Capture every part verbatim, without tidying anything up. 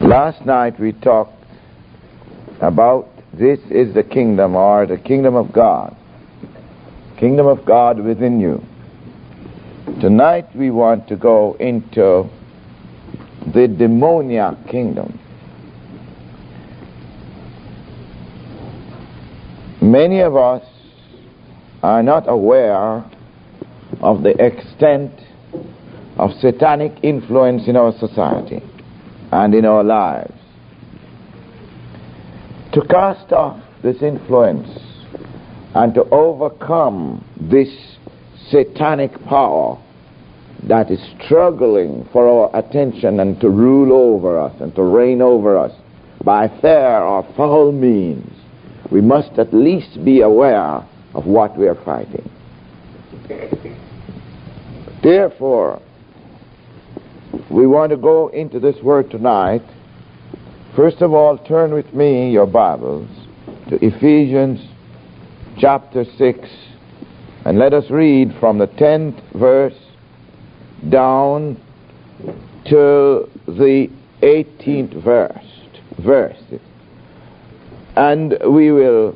Last night we talked about this is the kingdom, or the kingdom of God. Kingdom of God within you. Tonight we want to go into the demoniac kingdom. Many of us are not aware of the extent of satanic influence in our society and in our lives. To cast off this influence and to overcome this satanic power that is struggling for our attention and to rule over us and to reign over us by fair or foul means, we must at least be aware of what we are fighting. Therefore, we want to go into this word tonight. First of all, turn with me your Bibles to Ephesians chapter six, and let us read from the tenth verse down to the eighteenth verse. verse. And we will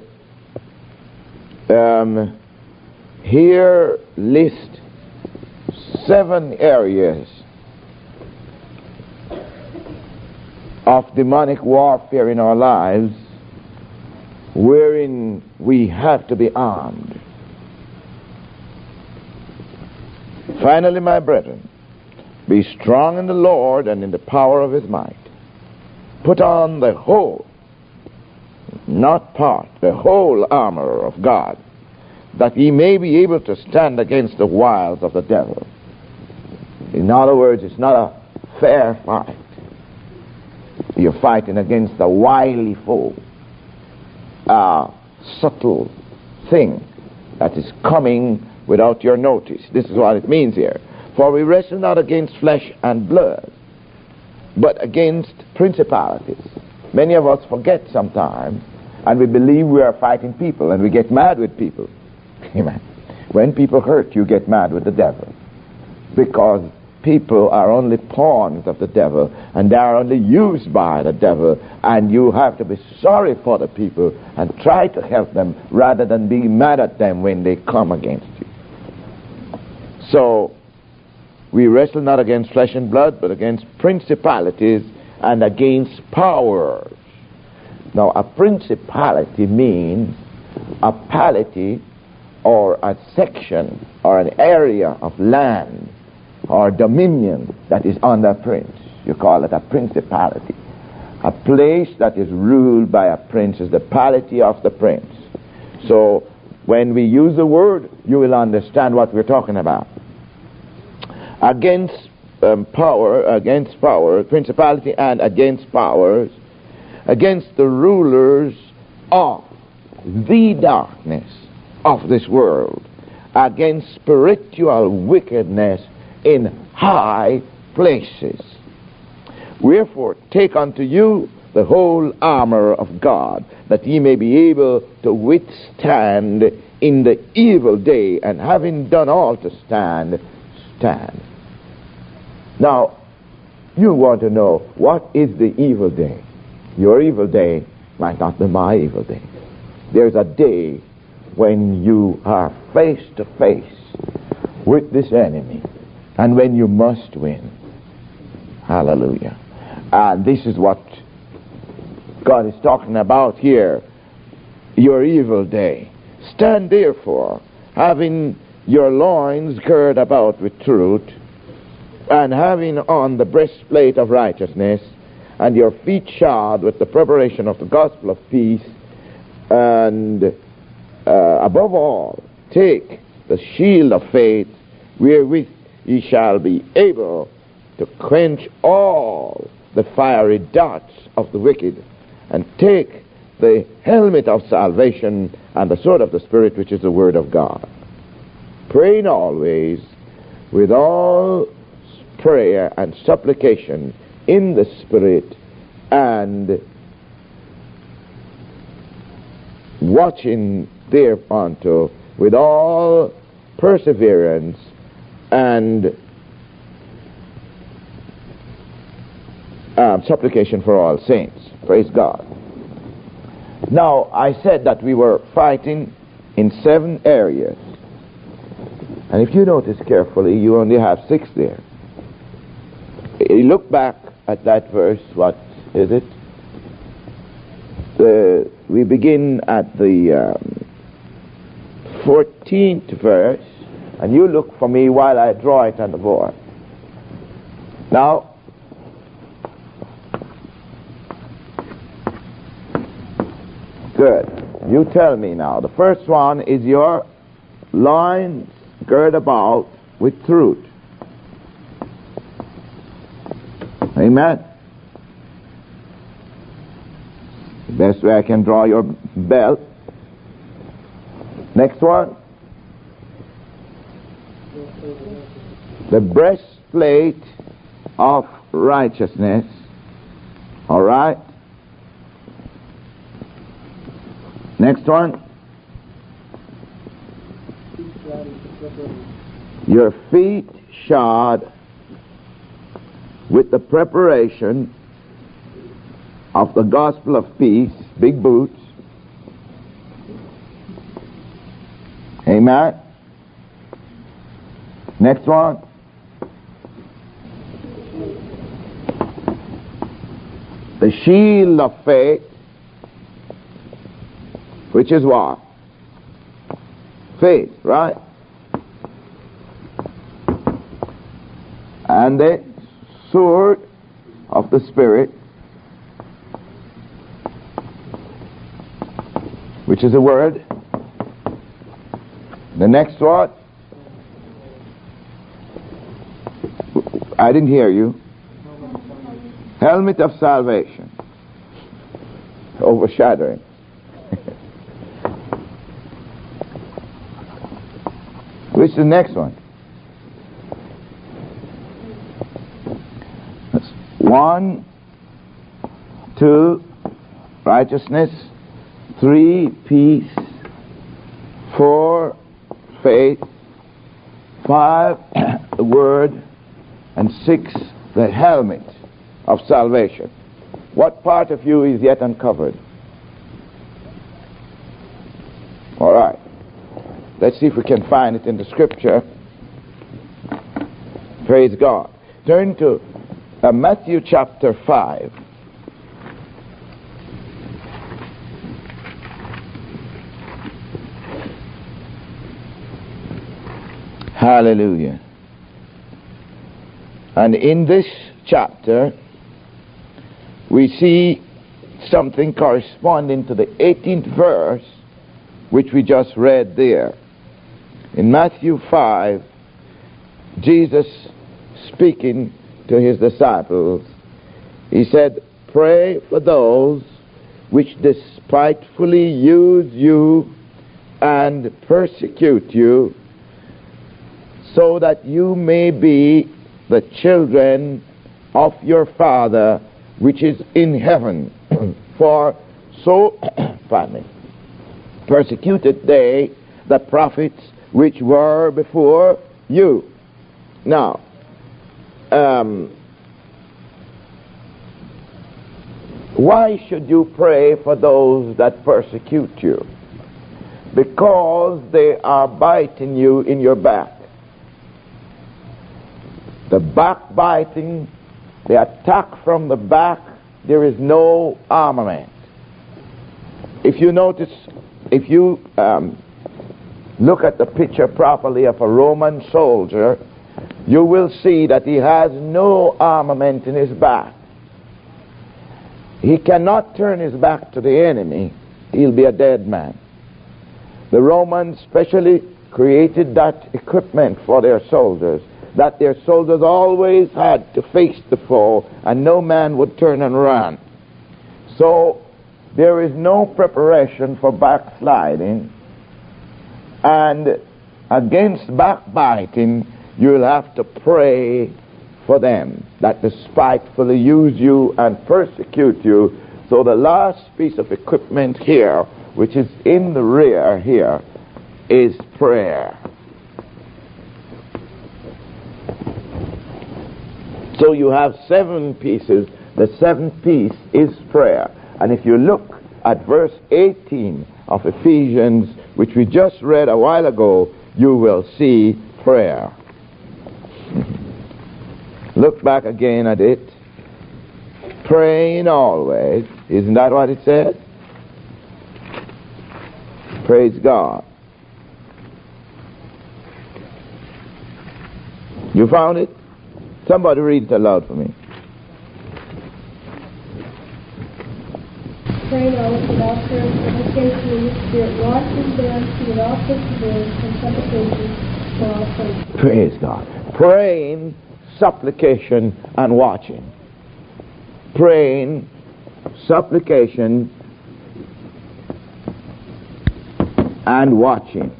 um, here list seven areas of demonic warfare in our lives wherein we have to be armed. Finally, my brethren, be strong in the Lord and in the power of his might. Put on the whole, not part, the whole armor of God, that ye may be able to stand against the wiles of the devil. In other words, it's not a fair fight. You're fighting against a wily foe, a subtle thing that is coming without your notice. This is what it means here. For we wrestle not against flesh and blood, but against principalities. Many of us forget sometimes, and we believe we are fighting people, and we get mad with people. Amen. When people hurt, you get mad with the devil, because people are only pawns of the devil, and they are only used by the devil, and you have to be sorry for the people and try to help them rather than be mad at them when they come against you. So, we wrestle not against flesh and blood, but against principalities and against powers. Now, a principality means a pality or a section or an area of land or dominion that is under a prince. You call it a principality. A place that is ruled by a prince is the pality of the prince. So, when we use the word, you will understand what we're talking about. Against um, power, against power, principality and against powers, against the rulers of the darkness of this world, against spiritual wickedness in high places. Wherefore, take unto you the whole armor of God, that ye may be able to withstand in the evil day, and having done all to stand, stand. Now, you want to know, what is the evil day? Your evil day might not be my evil day. There's a day when you are face to face with this enemy, and when you must win. Hallelujah. And this is what God is talking about here. Your evil day. Stand therefore, having your loins girded about with truth, and having on the breastplate of righteousness, and your feet shod with the preparation of the gospel of peace, and uh, above all, take the shield of faith, wherewith ye shall be able to quench all the fiery darts of the wicked, and take the helmet of salvation and the sword of the Spirit, which is the word of God. Praying always with all prayer and supplication in the Spirit, and watching thereunto with all perseverance and um, supplication for all saints. Praise God. Now, I said that we were fighting in seven areas. And if you notice carefully, you only have six there. You look back at that verse, what is it? The, we begin at the um, fourteenth verse, and you look for me while I draw it on the board. Now, good. You tell me now. The first one is your loins girt about with truth. Amen. The best way I can draw your belt. Next one. The breastplate of righteousness. All right. Next one. Your feet shod with the preparation of the gospel of peace, big boots. Amen. Next one. The shield of faith, which is what? Faith, right? And the sword of the Spirit, which is a word. The next one. I didn't hear you. Helmet of salvation. Overshadowing. Which is the next one? One, two, righteousness. Three, peace. Four, faith. Five, the word. And six, the helmet of salvation. What part of you is yet uncovered? All right. Let's see if we can find it in the scripture. Praise God. Turn to uh, Matthew chapter five. Hallelujah. And in this chapter, we see something corresponding to the eighteenth verse, which we just read there. In Matthew five, Jesus speaking to his disciples, he said, "Pray for those which despitefully use you and persecute you, so that you may be the children of your Father which is in heaven. For so pardon me, persecuted they the prophets which were before you." Now, um, why should you pray for those that persecute you? Because they are biting you in your back. The backbiting, the attack from the back, there is no armament. If you notice, if you um, look at the picture properly of a Roman soldier, you will see that he has no armament in his back. He cannot turn his back to the enemy. He'll be a dead man. The Romans specially created that equipment for their soldiers, that their soldiers always had to face the foe, and no man would turn and run. So there is no preparation for backsliding, and against backbiting, you'll have to pray for them that despitefully use you and persecute you. So the last piece of equipment here, which is in the rear here, is prayer. So you have seven pieces The seventh piece is prayer. And if you look at verse eighteen of Ephesians, which we just read a while ago, you will see prayer. Look back again at it. Praying always. Isn't that what it said? Praise God. You found it? Somebody read it aloud for me. Praying always without prayer and supplication in the Spirit, watching thereunto with all perseverance and supplication for all saints. Praise God. Praying, supplication, and watching. Praying, supplication, and watching.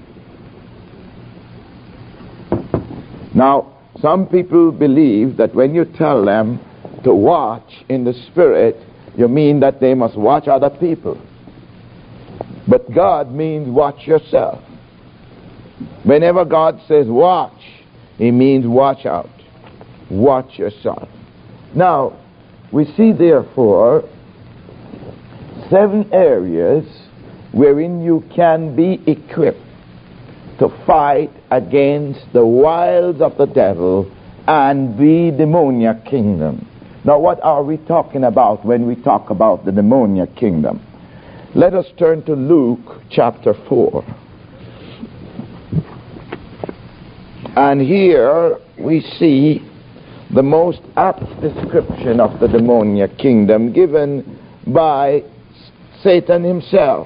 Now, some people believe that when you tell them to watch in the Spirit, you mean that they must watch other people. But God means watch yourself. Whenever God says watch, He means watch out. Watch yourself. Now, we see therefore seven areas wherein you can be equipped to fight against the wiles of the devil and the demoniac kingdom. Now, what are we talking about when we talk about the demoniac kingdom? Let us turn to Luke chapter four. And here we see the most apt description of the demoniac kingdom given by Satan himself.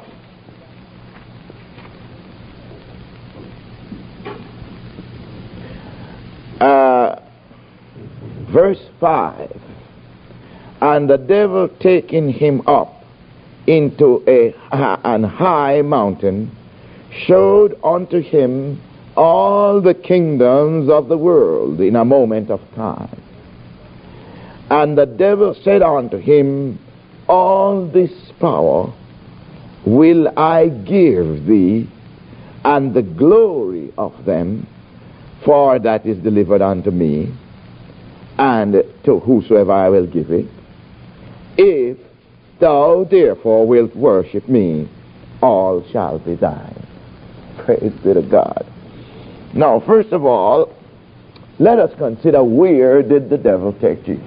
Uh, verse five. And the devil taking him up into a, an high mountain, showed unto him all the kingdoms of the world in a moment of time. And the devil said unto him, all this power will I give thee, and the glory of them, for that is delivered unto me, and to whosoever I will give it. If thou therefore wilt worship me, all shall be thine. Praise be to God. Now, first of all, let us consider, where did the devil take Jesus?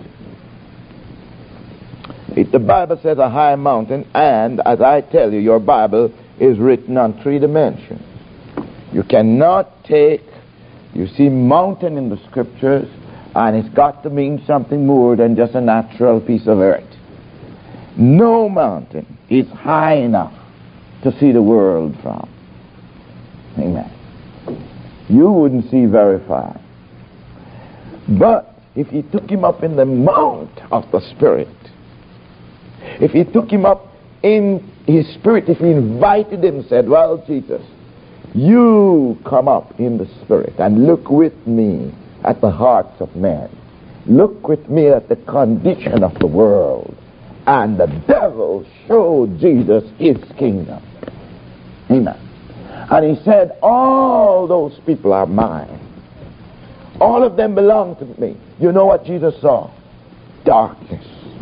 If the Bible says a high mountain, and as I tell you, your Bible is written on three dimensions. You cannot take, you see mountain in the scriptures, and it's got to mean something more than just a natural piece of earth. No mountain is high enough to see the world from. Amen. You wouldn't see very far. But if he took him up in the mount of the Spirit, if he took him up in his spirit, if he invited him, said, well, Jesus, you come up in the Spirit and look with me at the hearts of men. Look with me at the condition of the world. And the devil showed Jesus his kingdom. Amen. And he said, all those people are mine. All of them belong to me. You know what Jesus saw? Darkness.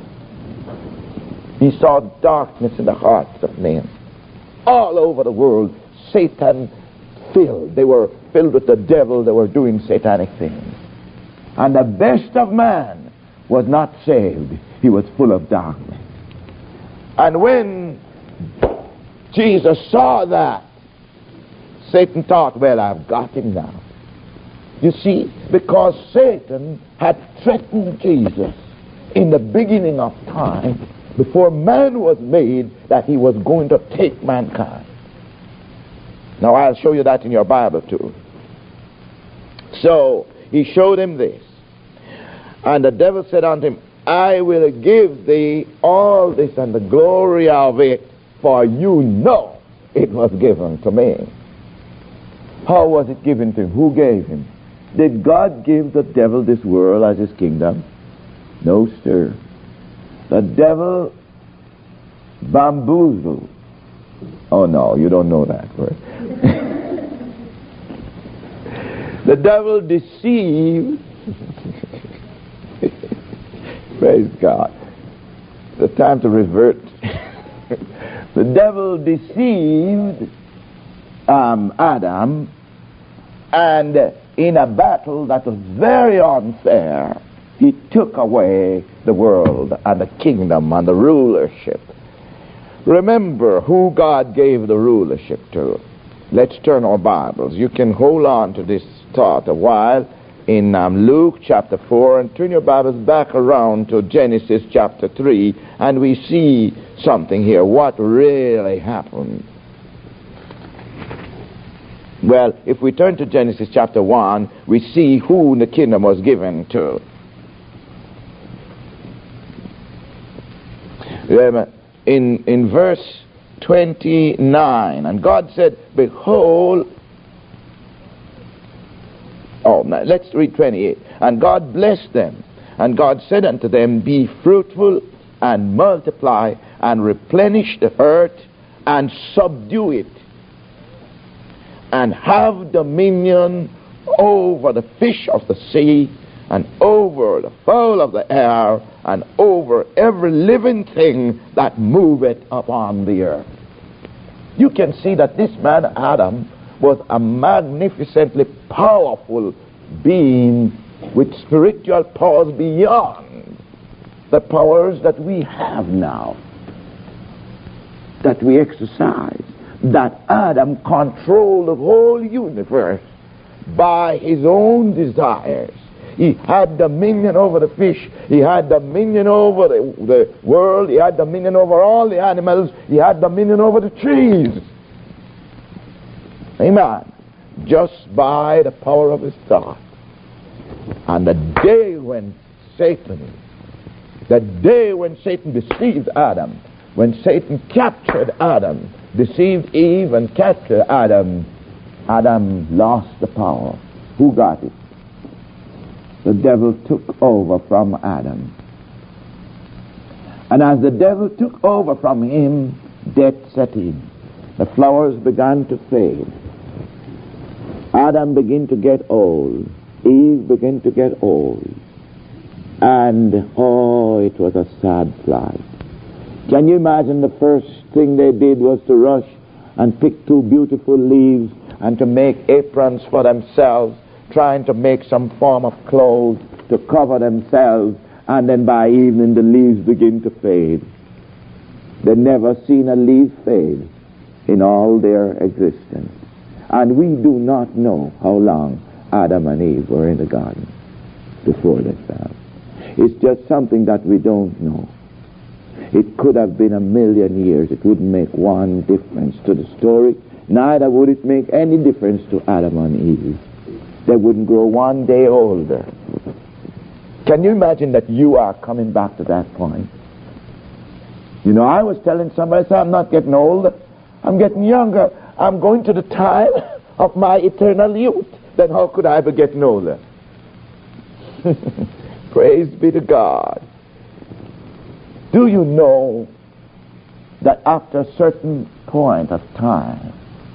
He saw darkness in the hearts of men. All over the world, Satan filled. They were filled with the devil. They were doing satanic things. And the best of man was not saved. He was full of darkness. And when Jesus saw that, Satan thought, well, I've got him now. You see, because Satan had threatened Jesus in the beginning of time, before man was made, that he was going to take mankind. Now, I'll show you that in your Bible too. So, he showed him this. And the devil said unto him, I will give thee all this and the glory of it, for you know it was given to me. How was it given to him? Who gave him? Did God give the devil this world as his kingdom? No, sir. The devil bamboozled. Oh, no, you don't know that word. The devil deceived. Praise God. The time to revert. The devil deceived um, Adam, and in a battle that was very unfair, he took away the world and the kingdom and the rulership. Remember who God gave the rulership to. Let's turn our Bibles. You can hold on to this thought a while in um, Luke chapter four, and turn your Bibles back around to Genesis chapter three, and we see something here. What really happened? Well, if we turn to Genesis chapter one, we see who the kingdom was given to. In, in verse twenty-nine, and God said, behold, oh, now let's read twenty-eight. And God blessed them, and God said unto them, be fruitful and multiply and replenish the earth and subdue it, and have dominion over the fish of the sea, and over the fowl of the air, and over every living thing that moveth upon the earth. You can see that this man Adam was a magnificently powerful being with spiritual powers beyond the powers that we have now, that we exercise. That Adam controlled the whole universe by his own desires. He had dominion over the fish. He had dominion over the, the world. He had dominion over all the animals. He had dominion over the trees. Amen. Just by the power of his thought. And the day when Satan, the day when Satan deceived Adam, when Satan captured Adam, deceived Eve and captured Adam, Adam lost the power. Who got it? The devil took over from Adam. And as the devil took over from him, death set in. The flowers began to fade. Adam began to get old. Eve began to get old. And, oh, it was a sad plight. Can you imagine the first thing they did was to rush and pick two beautiful leaves and to make aprons for themselves, trying to make some form of clothes to cover themselves, and then by evening the leaves begin to fade. They'd never seen a leaf fade in all their existence. And we do not know how long Adam and Eve were in the garden before they fell. It's just something that we don't know. It could have been a million years. It wouldn't make one difference to the story. Neither would it make any difference to Adam and Eve. They wouldn't grow one day older. Can you imagine that you are coming back to that point? You know, I was telling somebody, I said, I'm not getting older. I'm getting younger. I'm going to the time of my eternal youth. Then how could I be getting older? Praise be to God. Do you know that after a certain point of time,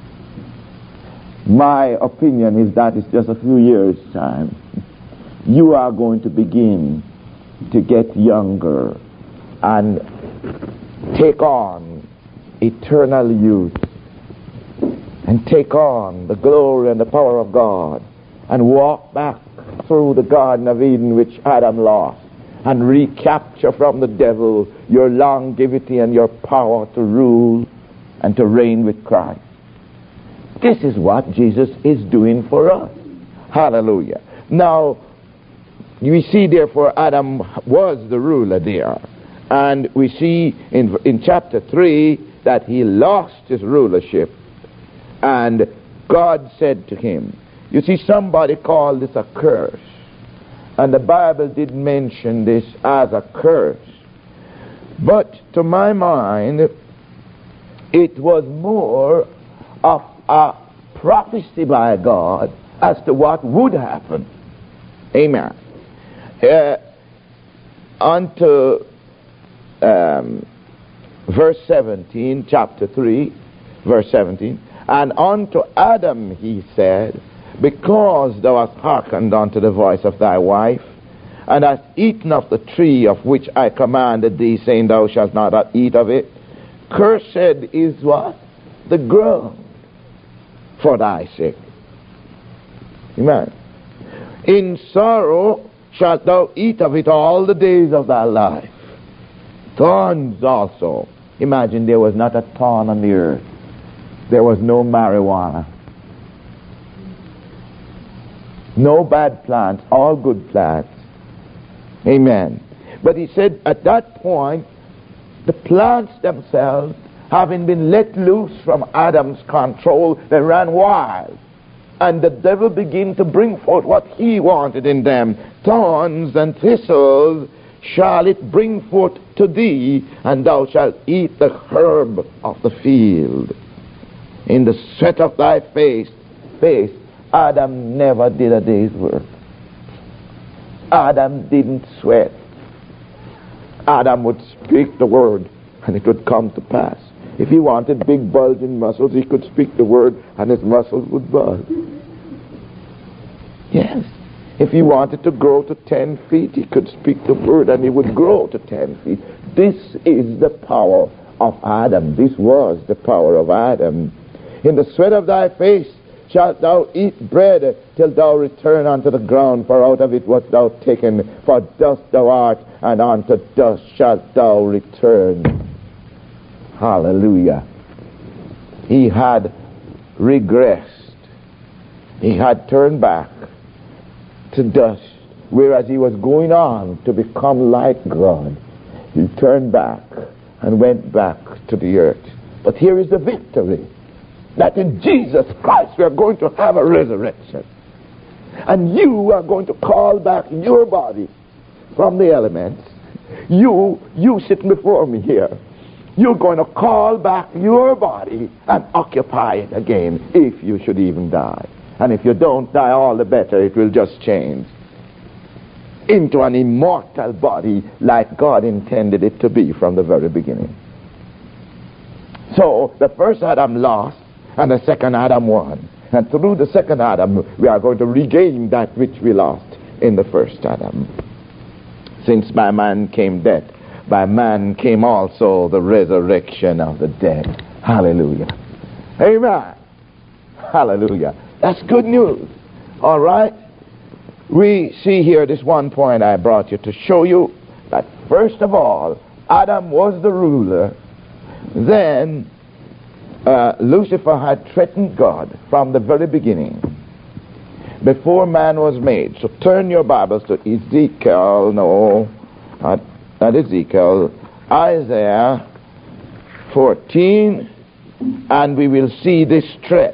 my opinion is that it's just a few years' time, you are going to begin to get younger and take on eternal youth and take on the glory and the power of God and walk back through the Garden of Eden which Adam lost, and recapture from the devil your longevity and your power to rule and to reign with Christ. This is what Jesus is doing for us. Hallelujah. Now, we see therefore Adam was the ruler there. And we see in, in chapter three that he lost his rulership. And God said to him, you see, somebody called this a curse. And the Bible did mention this as a curse. But to my mind, it was more of a prophecy by God as to what would happen. Amen. Uh, unto um, verse seventeen, chapter three, verse seventeen. And unto Adam he said, because thou hast hearkened unto the voice of thy wife, and hast eaten of the tree of which I commanded thee, saying, thou shalt not eat of it, cursed is what? The ground for thy sake. Amen. In sorrow shalt thou eat of it all the days of thy life. Thorns also. Imagine there was not a thorn on the earth. There was no marijuana. No bad plants, all good plants. Amen. But he said at that point, the plants themselves, having been let loose from Adam's control, they ran wild. And the devil began to bring forth what he wanted in them. Thorns and thistles shall it bring forth to thee, and thou shalt eat the herb of the field. In the sweat of thy face, face, Adam never did a day's work. Adam didn't sweat. Adam would speak the word, and it would come to pass. If he wanted big bulging muscles, he could speak the word, and his muscles would bulge. Yes. If he wanted to grow to ten feet, he could speak the word, and he would grow to ten feet. This is the power of Adam. This was the power of Adam. In the sweat of thy face shalt thou eat bread till thou return unto the ground, for out of it wast thou taken, for dust thou art, and unto dust shalt thou return. Hallelujah. He had regressed. He had turned back to dust, whereas he was going on to become like God. He turned back and went back to the earth. But here is the victory, that in Jesus Christ we are going to have a resurrection. And you are going to call back your body from the elements. You, you sitting before me here, you're going to call back your body and occupy it again, if you should even die. And if you don't die, all the better. It will just change into an immortal body like God intended it to be from the very beginning. So the first Adam lost, and the second Adam won. And through the second Adam, we are going to regain that which we lost in the first Adam. Since by man came death, by man came also the resurrection of the dead. Hallelujah. Amen. Hallelujah. That's good news. All right? We see here this one point I brought you to show you that first of all, Adam was the ruler. Then uh, Lucifer had threatened God from the very beginning, before man was made. So turn your Bibles to Ezekiel, no, not, not Ezekiel, Isaiah fourteen, and we will see this threat.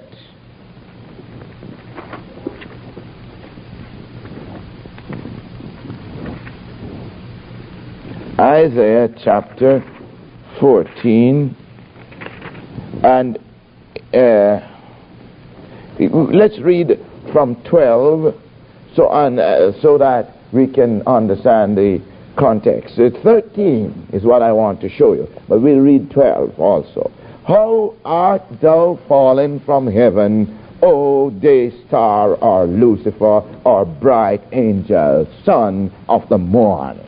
Isaiah chapter fourteen, and uh, let's read from twelve, so on, uh, so that we can understand the context. Uh, thirteen is what I want to show you, but we'll read twelve also. How art thou fallen from heaven, O day star, or Lucifer, or bright angel, son of the morning?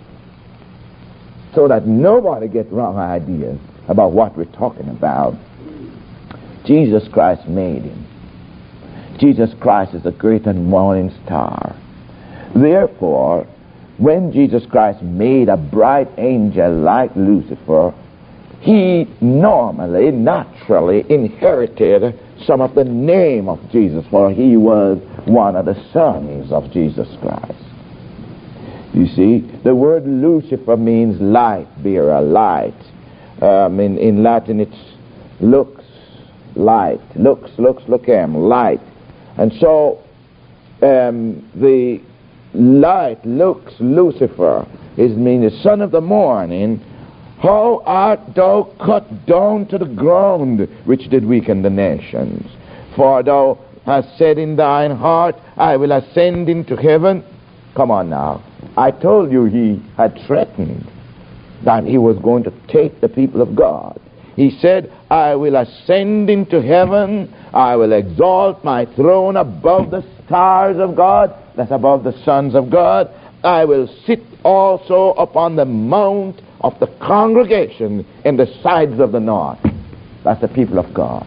So that nobody gets wrong ideas about what we're talking about. Jesus Christ made him. Jesus Christ is the great and morning star. Therefore, when Jesus Christ made a bright angel like Lucifer, he normally, naturally inherited some of the name of Jesus, for he was one of the sons of Jesus Christ. You see, the word Lucifer means light bearer, light. Um, in, in Latin it's lux, light. Lux, lux, lucem, light. And so um, the light, lux, Lucifer, is means the son of the morning. How art thou cut down to the ground, which did weaken the nations? For thou hast said in thine heart, I will ascend into heaven. Come on now. I told you he had threatened that he was going to take the people of God. He said, I will ascend into heaven. I will exalt my throne above the stars of God. That's above the sons of God. I will sit also upon the mount of the congregation in the sides of the north. That's the people of God.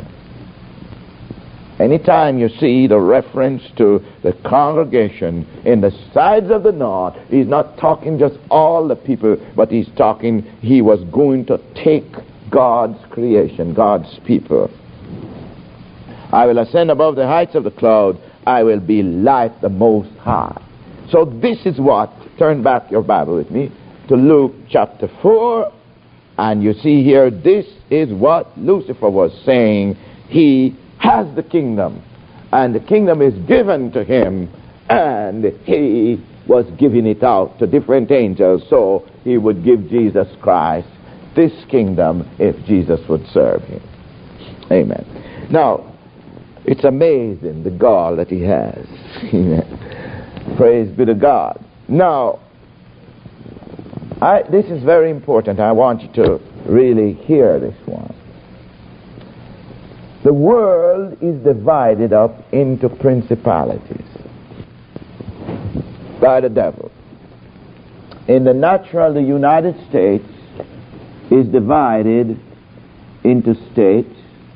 Anytime you see the reference to the congregation in the sides of the north, he's not talking just all the people, but he's talking, he was going to take God's creation, God's people. I will ascend above the heights of the cloud. I will be like the Most High. So this is what, turn back your Bible with me to Luke chapter four, and you see here, this is what Lucifer was saying. He has the kingdom, and the kingdom is given to him, and he was giving it out to different angels, so he would give Jesus Christ this kingdom if Jesus would serve him. Amen. Now, it's amazing the gall that he has. Praise be to God. Now, I, this is very important. I want you to really hear this one. The world is divided up into principalities by the devil. In the natural, the United States is divided into states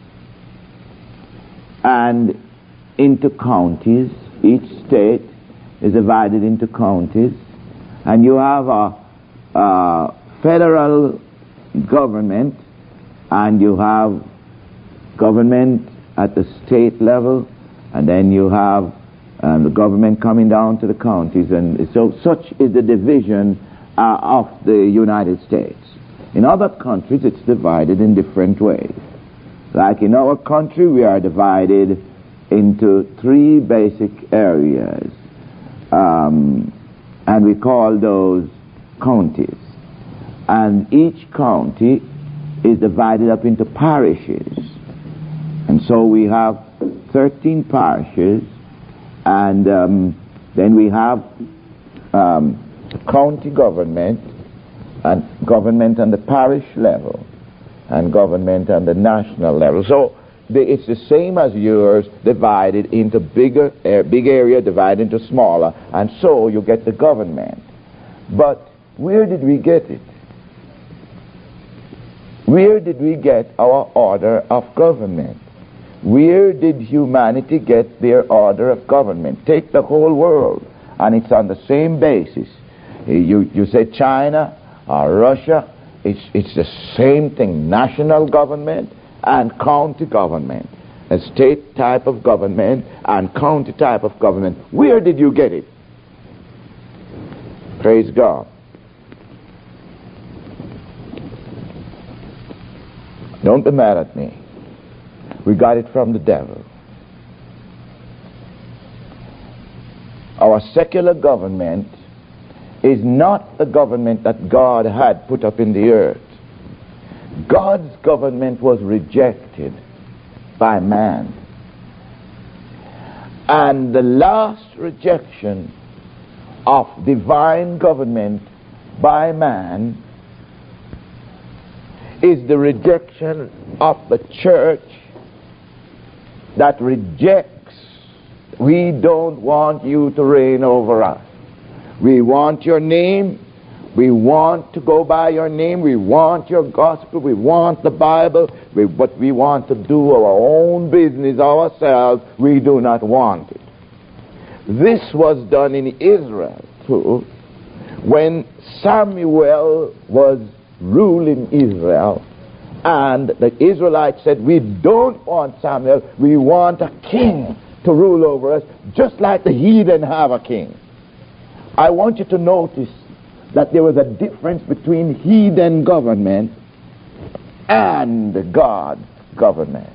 and into counties. Each state is divided into counties, and you have a, a federal government, and you have government at the state level, and then you have um, the government coming down to the counties, and so such is the division uh, of the United States. In other countries, it's divided in different ways. Like in our country, we are divided into three basic areas, um, and we call those counties. And each county is divided up into parishes. And so we have thirteen parishes, and um, then we have um, county government, and government on the parish level, and government on the national level. So the, it's the same as yours, divided into bigger, uh, big area, divided into smaller, and so you get the government. But where did we get it? Where did we get our order of government? Where did humanity get their order of government? Take the whole world, and it's on the same basis. You, you say China or Russia, it's, it's the same thing. National government and county government. A state type of government and county type of government. Where did you get it? Praise God. Don't be mad at me. We got it from the devil. Our secular government is not the government that God had put up in the earth. God's government was rejected by man. And the last rejection of divine government by man is the rejection of the church that rejects. We don't want you to reign over us. We want your name. We want to go by your name. We want your gospel. We want the Bible. We, but we want to do our own business ourselves. We do not want it. This was done in Israel too. When Samuel was ruling Israel, and the Israelites said, we don't want Samuel, we want a king to rule over us, just like the heathen have a king. I want you to notice that there was a difference between heathen government and God's government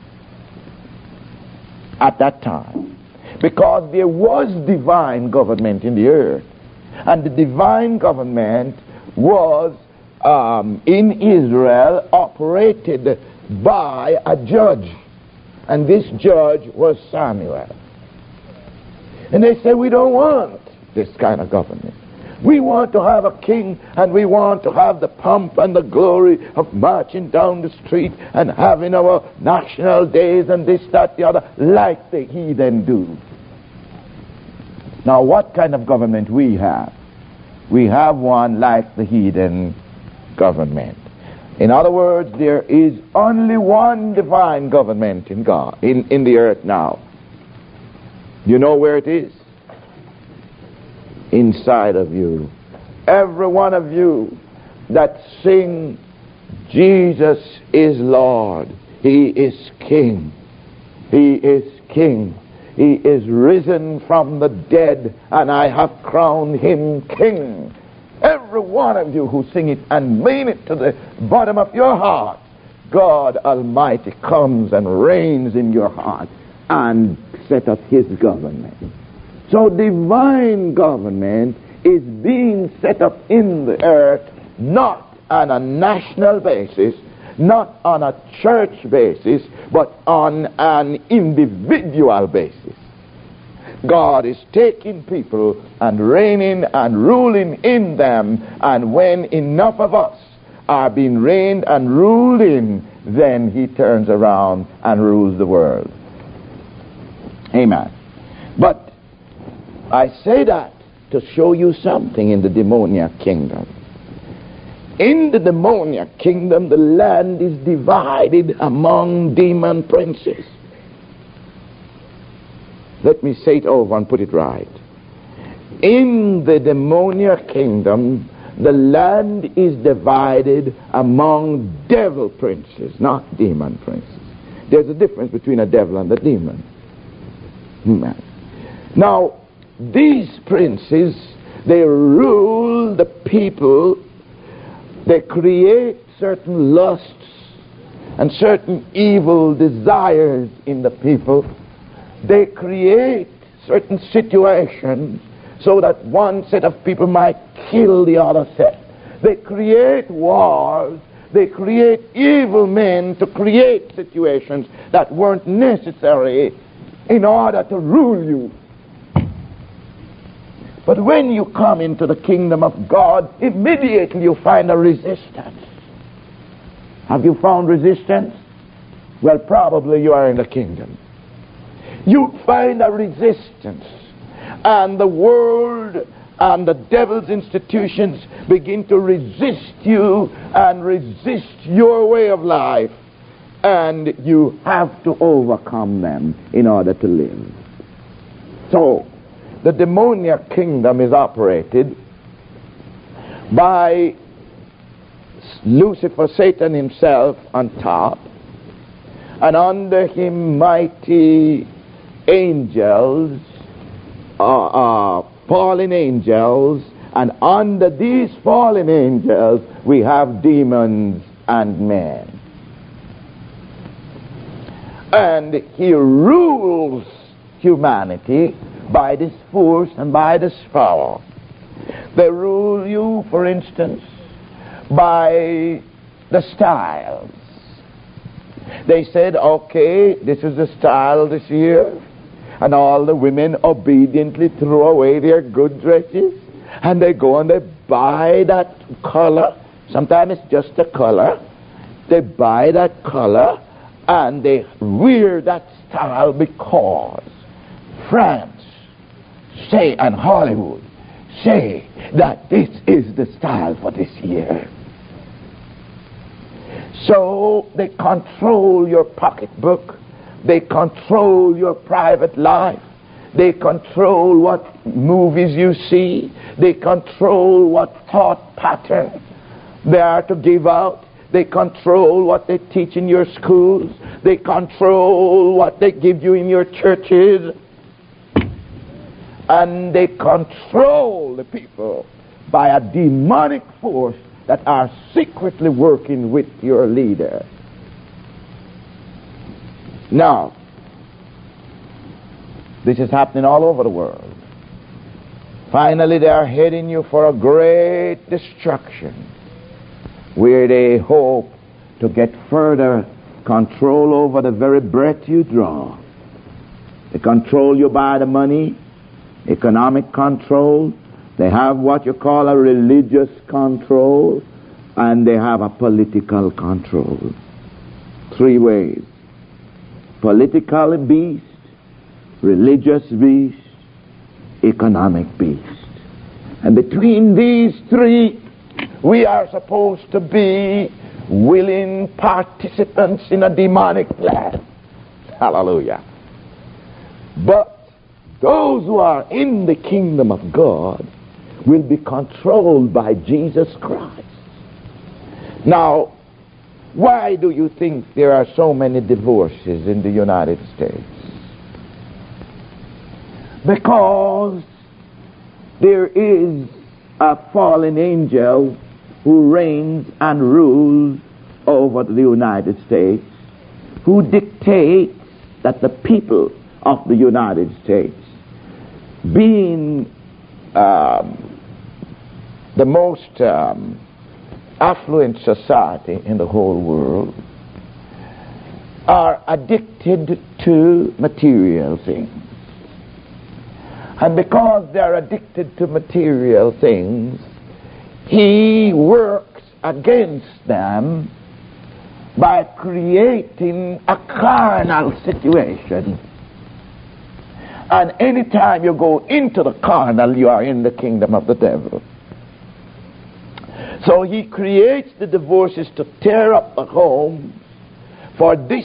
at that time. Because there was divine government in the earth, and the divine government was Um, in Israel operated by a judge, and this judge was Samuel. And they said, we don't want this kind of government. We want to have a king, and we want to have the pomp and the glory of marching down the street and having our national days and this, that, the other, like the heathen do. Now, what kind of government we have? we have one like the heathen government. In other words, there is only one divine government in God, in, in the earth now. You know where it is? Inside of you. Every one of you that sing, Jesus is Lord, He is King, He is King, He is risen from the dead, and I have crowned Him King. Every one of you who sing it and mean it to the bottom of your heart, God Almighty comes and reigns in your heart and set up His government. So divine government is being set up in the earth, not on a national basis, not on a church basis, but on an individual basis. God is taking people and reigning and ruling in them, and when enough of us are being reigned and ruled in, then He turns around and rules the world. Amen. But I say that to show you something in the demoniac kingdom. In the demoniac kingdom, the land is divided among demon princes. Let me say it over and put it right. In the demoniac kingdom, the land is divided among devil princes, not demon princes. There's a difference between a devil and a demon. Amen. Now, these princes, they rule the people. They create certain lusts and certain evil desires in the people. They create certain situations so that one set of people might kill the other set. They create wars. They create evil men to create situations that weren't necessary in order to rule you. But when you come into the kingdom of God, immediately you find a resistance. Have you found resistance? Well, probably you are in the kingdom. You find a resistance, and the world and the devil's institutions begin to resist you and resist your way of life, and you have to overcome them in order to live. So, the demoniac kingdom is operated by Lucifer, Satan himself, on top, and under him mighty angels, uh, uh, fallen angels, and under these fallen angels we have demons and men. And he rules humanity by this force and by this power. They rule you, for instance, by the styles. They said, okay, this is the style this year, and all the women obediently throw away their good dresses, and they go and they buy that color. Sometimes it's just a color. They buy that color, and they wear that style because France say, and Hollywood say that this is the style for this year. So they control your pocketbook. They control your private life. They control what movies you see. They control what thought pattern they are to give out. They control what they teach in your schools. They control what they give you in your churches. And they control the people by a demonic force that are secretly working with your leader. Now, this is happening all over the world. Finally, they are heading you for a great destruction, where they hope to get further control over the very breath you draw. They control you by the money, economic control. They have what you call a religious control, and they have a political control. Three ways: political beast, religious beast, economic beast. And between these three, we are supposed to be willing participants in a demonic plan. Hallelujah. But those who are in the kingdom of God will be controlled by Jesus Christ. Now, why do you think there are so many divorces in the United States? Because there is a fallen angel who reigns and rules over the United States, who dictates that the people of the United States, being um, the most um, affluent society in the whole world, are addicted to material things. And because they're addicted to material things, he works against them by creating a carnal situation. And anytime you go into the carnal, you are in the kingdom of the devil. So he creates the divorces to tear up the home for this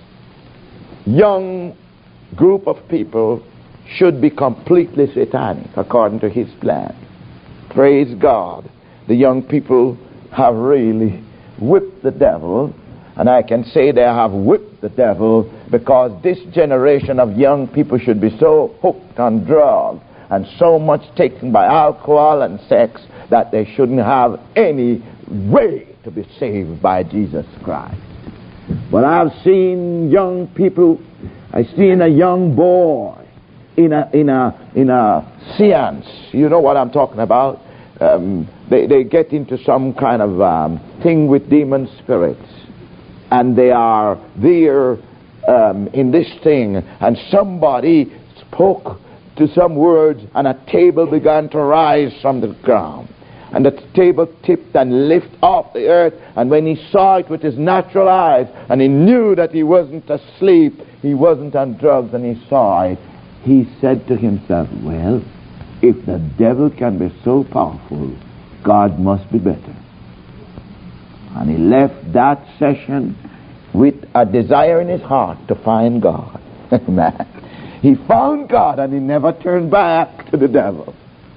young group of people should be completely satanic according to his plan. Praise God. The young people have really whipped the devil, and I can say they have whipped the devil because this generation of young people should be so hooked on drugs and so much taken by alcohol and sex that they shouldn't have any way to be saved by Jesus Christ. But I've seen young people, I've seen a young boy in a in a in a seance. You know what I'm talking about? Um, they they get into some kind of um, thing with demon spirits, and they are there um, in this thing, and somebody spoke to some words, and a table began to rise from the ground. And the table tipped and lifted off the earth, and when he saw it with his natural eyes, and he knew that he wasn't asleep, he wasn't on drugs, and he saw it, he said to himself, well, if the devil can be so powerful, God must be better. And he left that session with a desire in his heart to find God. Man, he found God, and he never turned back to the devil.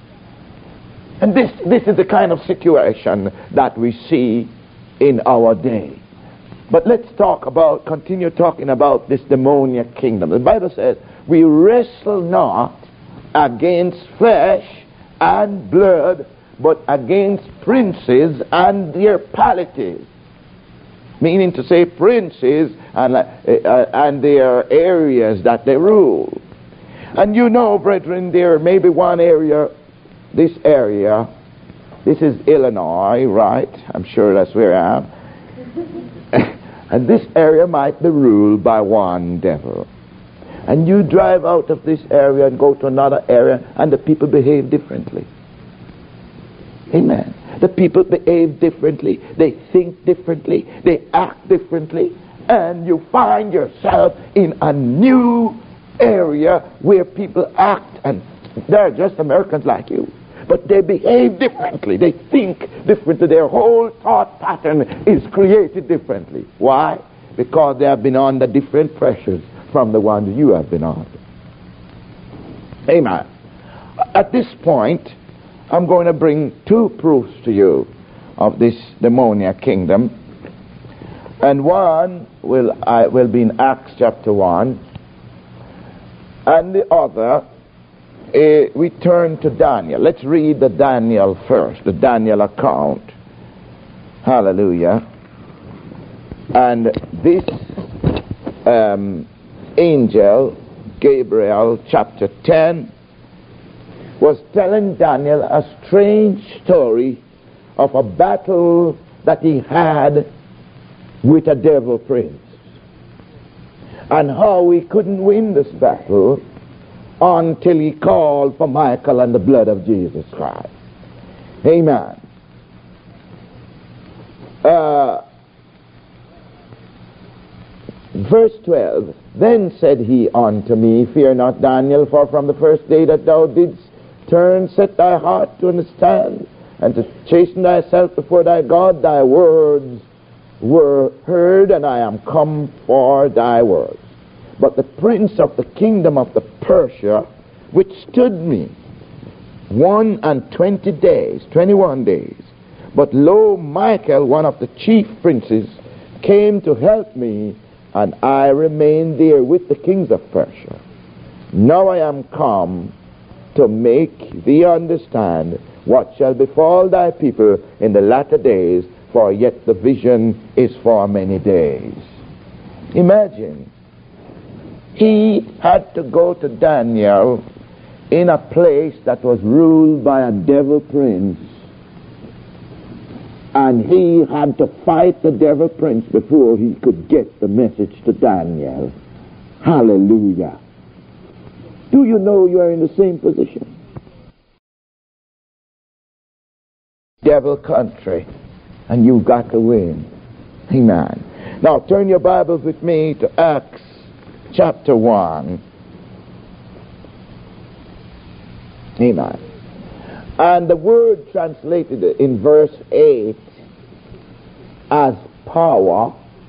And this, this is the kind of situation that we see in our day. But let's talk about, continue talking about this demoniac kingdom. The Bible says, we wrestle not against flesh and blood, but against princes and their palaces. Meaning to say princes and, uh, and their areas that they rule. And you know, brethren, there may be one area, this area, this is Illinois, right? I'm sure that's where I am. And this area might be ruled by one devil. And you drive out of this area and go to another area, and the people behave differently. Amen. The people behave differently. They think differently. They act differently. And you find yourself in a new area where people act, and they're just Americans like you. But they behave differently. They think differently. Their whole thought pattern is created differently. Why? Because they have been under different pressures from the ones you have been on. Amen. At this point, I'm going to bring two proofs to you of this demoniac kingdom. And one will, I, will be in Acts chapter one. And the other, uh, we turn to Daniel. Let's read the Daniel first, the Daniel account. Hallelujah. And this um, angel, Gabriel, chapter ten, was telling Daniel a strange story of a battle that he had with a devil prince, and how he couldn't win this battle until he called for Michael and the blood of Jesus Christ. Amen. Uh, verse twelve, then said he unto me, fear not, Daniel, for from the first day that thou didst turn, set thy heart to understand, and to chasten thyself before thy God. Thy words were heard, and I am come for thy words. But the prince of the kingdom of the Persia withstood me one and twenty days, twenty-one days. But lo, Michael, one of the chief princes, came to help me, and I remained there with the kings of Persia. Now I am come to make thee understand what shall befall thy people in the latter days, for yet the vision is for many days. Imagine, he had to go to Daniel in a place that was ruled by a devil prince, and he had to fight the devil prince before he could get the message to Daniel. Hallelujah. Do you know you are in the same position? Devil country, and you've got to win. Amen. Now turn your Bibles with me to Acts chapter one. Amen. And the word translated in verse eight as power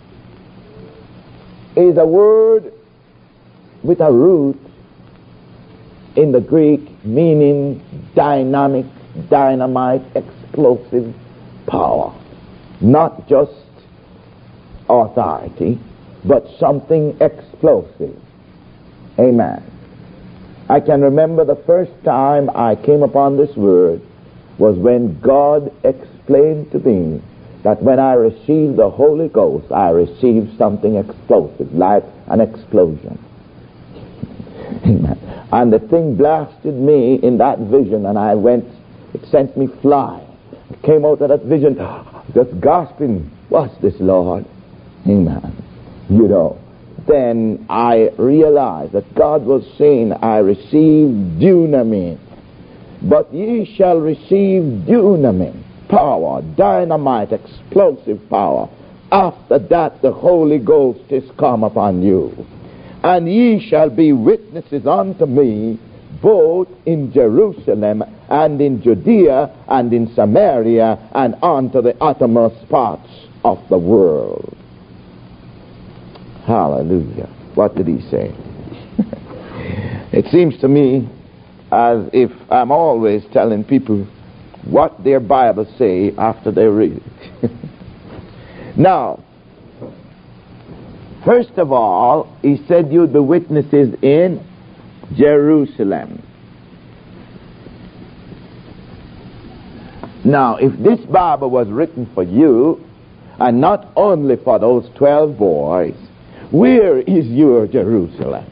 is a word with a root in the Greek meaning dynamic, dynamite, explosive power. Not just authority, but something explosive. Amen. I can remember the first time I came upon this word was when God explained to me that when I received the Holy Ghost, I received something explosive, like an explosion. Amen. And the thing blasted me in that vision, and I went, it sent me flying. I came out of that vision just gasping, what's this, Lord? Amen. You know. Then I realized that God was saying, I received dunamis, but ye shall receive dunamis, power, dynamite, explosive power. After that the Holy Ghost is come upon you. And ye shall be witnesses unto me, both in Jerusalem and in Judea and in Samaria and unto the uttermost parts of the world. Hallelujah. What did he say? It seems to me as if I'm always telling people what their Bibles say after they read it. Now, first of all, he said you'd be witnesses in Jerusalem. Now, if this Bible was written for you, and not only for those twelve boys, where is your Jerusalem?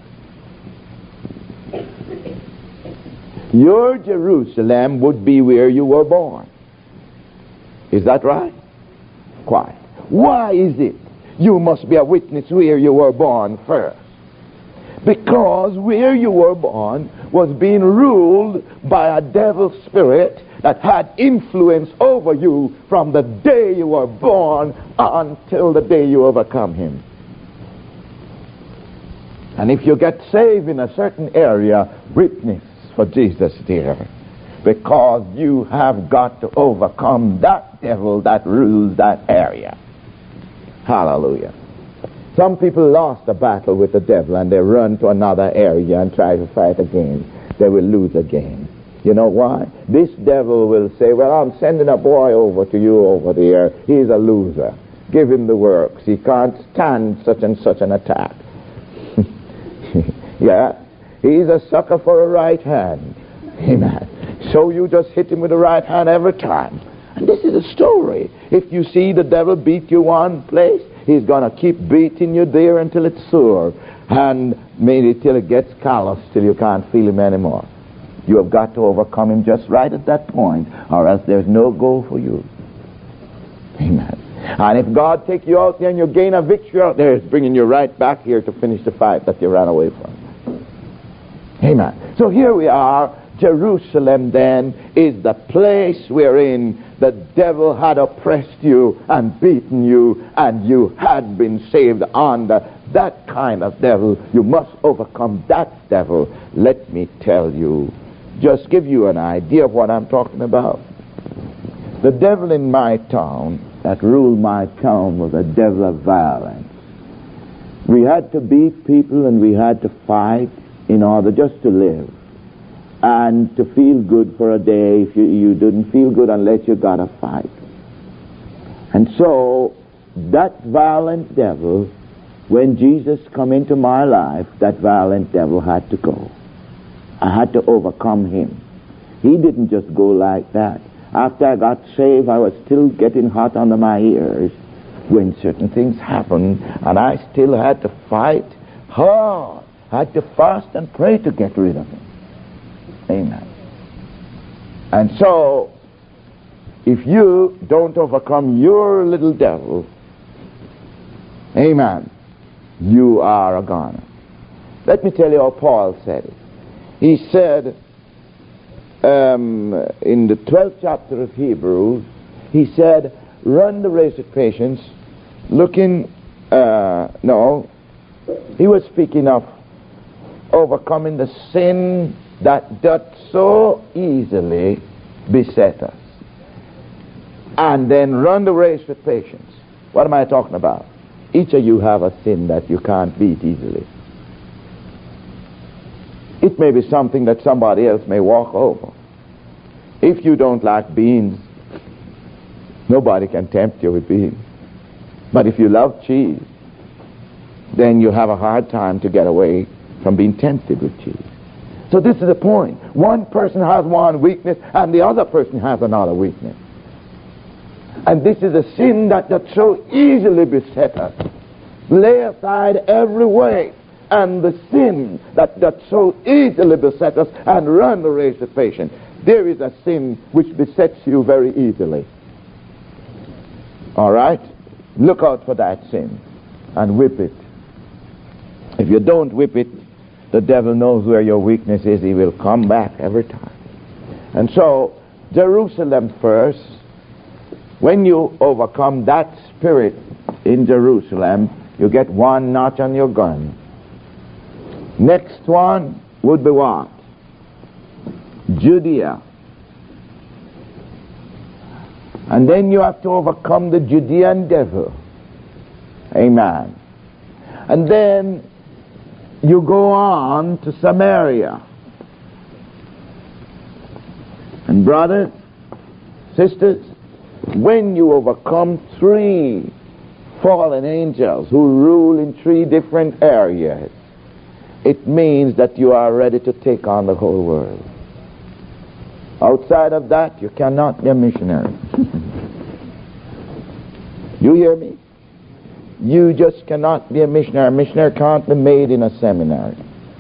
Your Jerusalem would be where you were born. Is that right? Quite. Why is it you must be a witness where you were born first? Because where you were born was being ruled by a devil spirit that had influence over you from the day you were born until the day you overcome him. And if you get saved in a certain area, witness for Jesus there, because you have got to overcome that devil that rules that area. Hallelujah. Some people lost a battle with the devil and they run to another area and try to fight again. They will lose again. You know why? This devil will say, well, I'm sending a boy over to you over there. He's a loser. Give him the works. He can't stand such and such an attack. Yeah, he's a sucker for a right hand. Amen. So you just hit him with the right hand every time. And this is a story. If you see the devil beat you one place, he's going to keep beating you there until it's sore. And maybe till it gets callous, till you can't feel him anymore. You have got to overcome him just right at that point, or else there's no goal for you. Amen. And if God takes you out there and you gain a victory out there, it's bringing you right back here to finish the fight that you ran away from. Amen. So here we are. Jerusalem then is the place wherein the devil had oppressed you and beaten you, and you had been saved under that kind of devil. You must overcome that devil. Let me tell you, just give you an idea of what I'm talking about. The devil in my town, that ruled my town, was a devil of violence. We had to beat people and we had to fight in order just to live and to feel good for a day. If you, you didn't feel good unless you got a fight. And so that violent devil, when Jesus come into my life, that violent devil had to go. I had to overcome him. He didn't just go like that. After I got saved, I was still getting hot under my ears when certain things happened, and I still had to fight hard. I had to fast and pray to get rid of him. Amen. And so, if you don't overcome your little devil, amen, you are a goner. Let me tell you how Paul said it. He said, um, in the twelfth chapter of Hebrews, he said, run the race with patience, looking, uh, no, he was speaking of overcoming the sin that doth so easily beset us. And then run the race with patience. What am I talking about? Each of you have a sin that you can't beat easily. It may be something that somebody else may walk over. If you don't like beans, nobody can tempt you with beans. But if you love cheese, then you have a hard time to get away from being tempted with cheese. So this is the point. One person has one weakness and the other person has another weakness. And this is a sin that doth so easily beset us. Lay aside every weight and the sin that doth so easily beset us, and run the race with patience. There is a sin which besets you very easily. All right? Look out for that sin and whip it. If you don't whip it, the devil knows where your weakness is. He will come back every time. And so, Jerusalem first. When you overcome that spirit in Jerusalem, you get one notch on your gun. Next one would be what? Judea. And then you have to overcome the Judean devil. Amen. And then you go on to Samaria. And brothers, sisters, when you overcome three fallen angels who rule in three different areas, it means that you are ready to take on the whole world. Outside of that, you cannot be a missionary. You hear me? You just cannot be a missionary. A missionary can't be made in a seminary.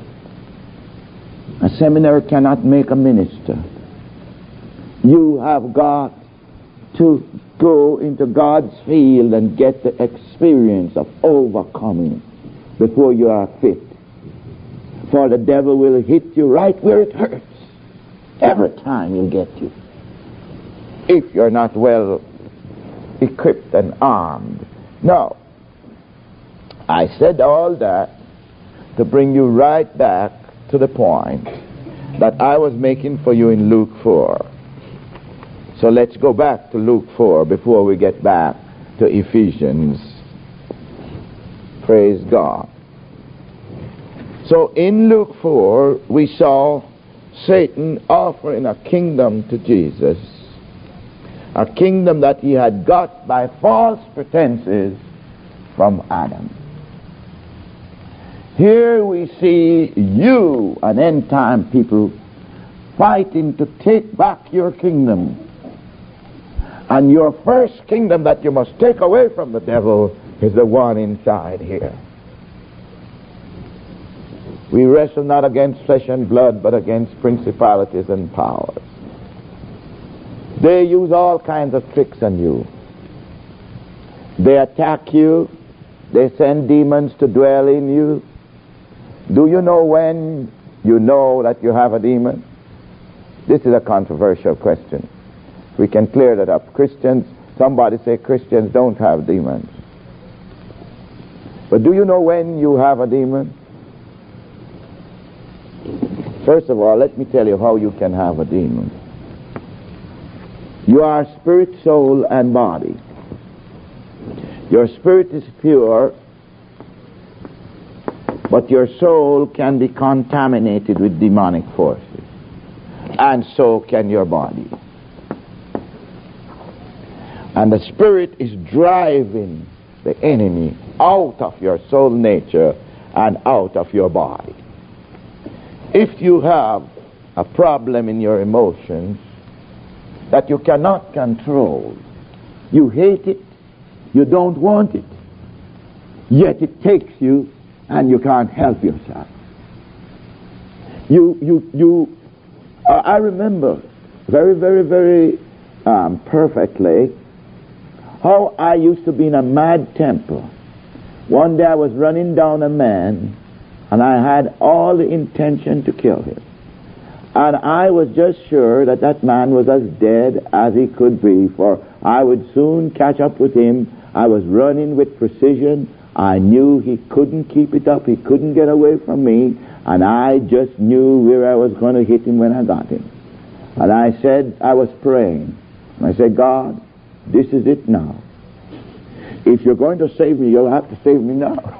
A seminary cannot make a minister. You have got to go into God's field and get the experience of overcoming before you are fit. For the devil will hit you right where it hurts. Every time he'll get you. If you're not well equipped and armed. Now, I said all that to bring you right back to the point that I was making for you in Luke four. So let's go back to Luke four before we get back to Ephesians. Praise God. So in Luke four, we saw Satan offering a kingdom to Jesus, a kingdom that he had got by false pretenses from Adam. Here we see you, an end-time people, fighting to take back your kingdom. And your first kingdom that you must take away from the devil is the one inside here. We wrestle not against flesh and blood, but against principalities and powers. They use all kinds of tricks on you. They attack you. They send demons to dwell in you. Do you know when you know that you have a demon? This is a controversial question. We can clear that up. Christians, somebody say Christians don't have demons. But do you know when you have a demon? First of all, let me tell you how you can have a demon. You are spirit, soul, and body. Your spirit is pure, but your soul can be contaminated with demonic forces, and so can your body. And the spirit is driving the enemy out of your soul nature and out of your body. If you have a problem in your emotions that you cannot control, you hate it, you don't want it, yet it takes you and you can't help yourself. You, you, you, uh, I remember very, very, very um, perfectly how I used to be in a mad temper. One day I was running down a man, and I had all the intention to kill him. And I was just sure that that man was as dead as he could be, for I would soon catch up with him. I was running with precision. I knew he couldn't keep it up. He couldn't get away from me. And I just knew where I was going to hit him when I got him. And I said, I was praying. And I said, God, this is it now. If you're going to save me, you'll have to save me now.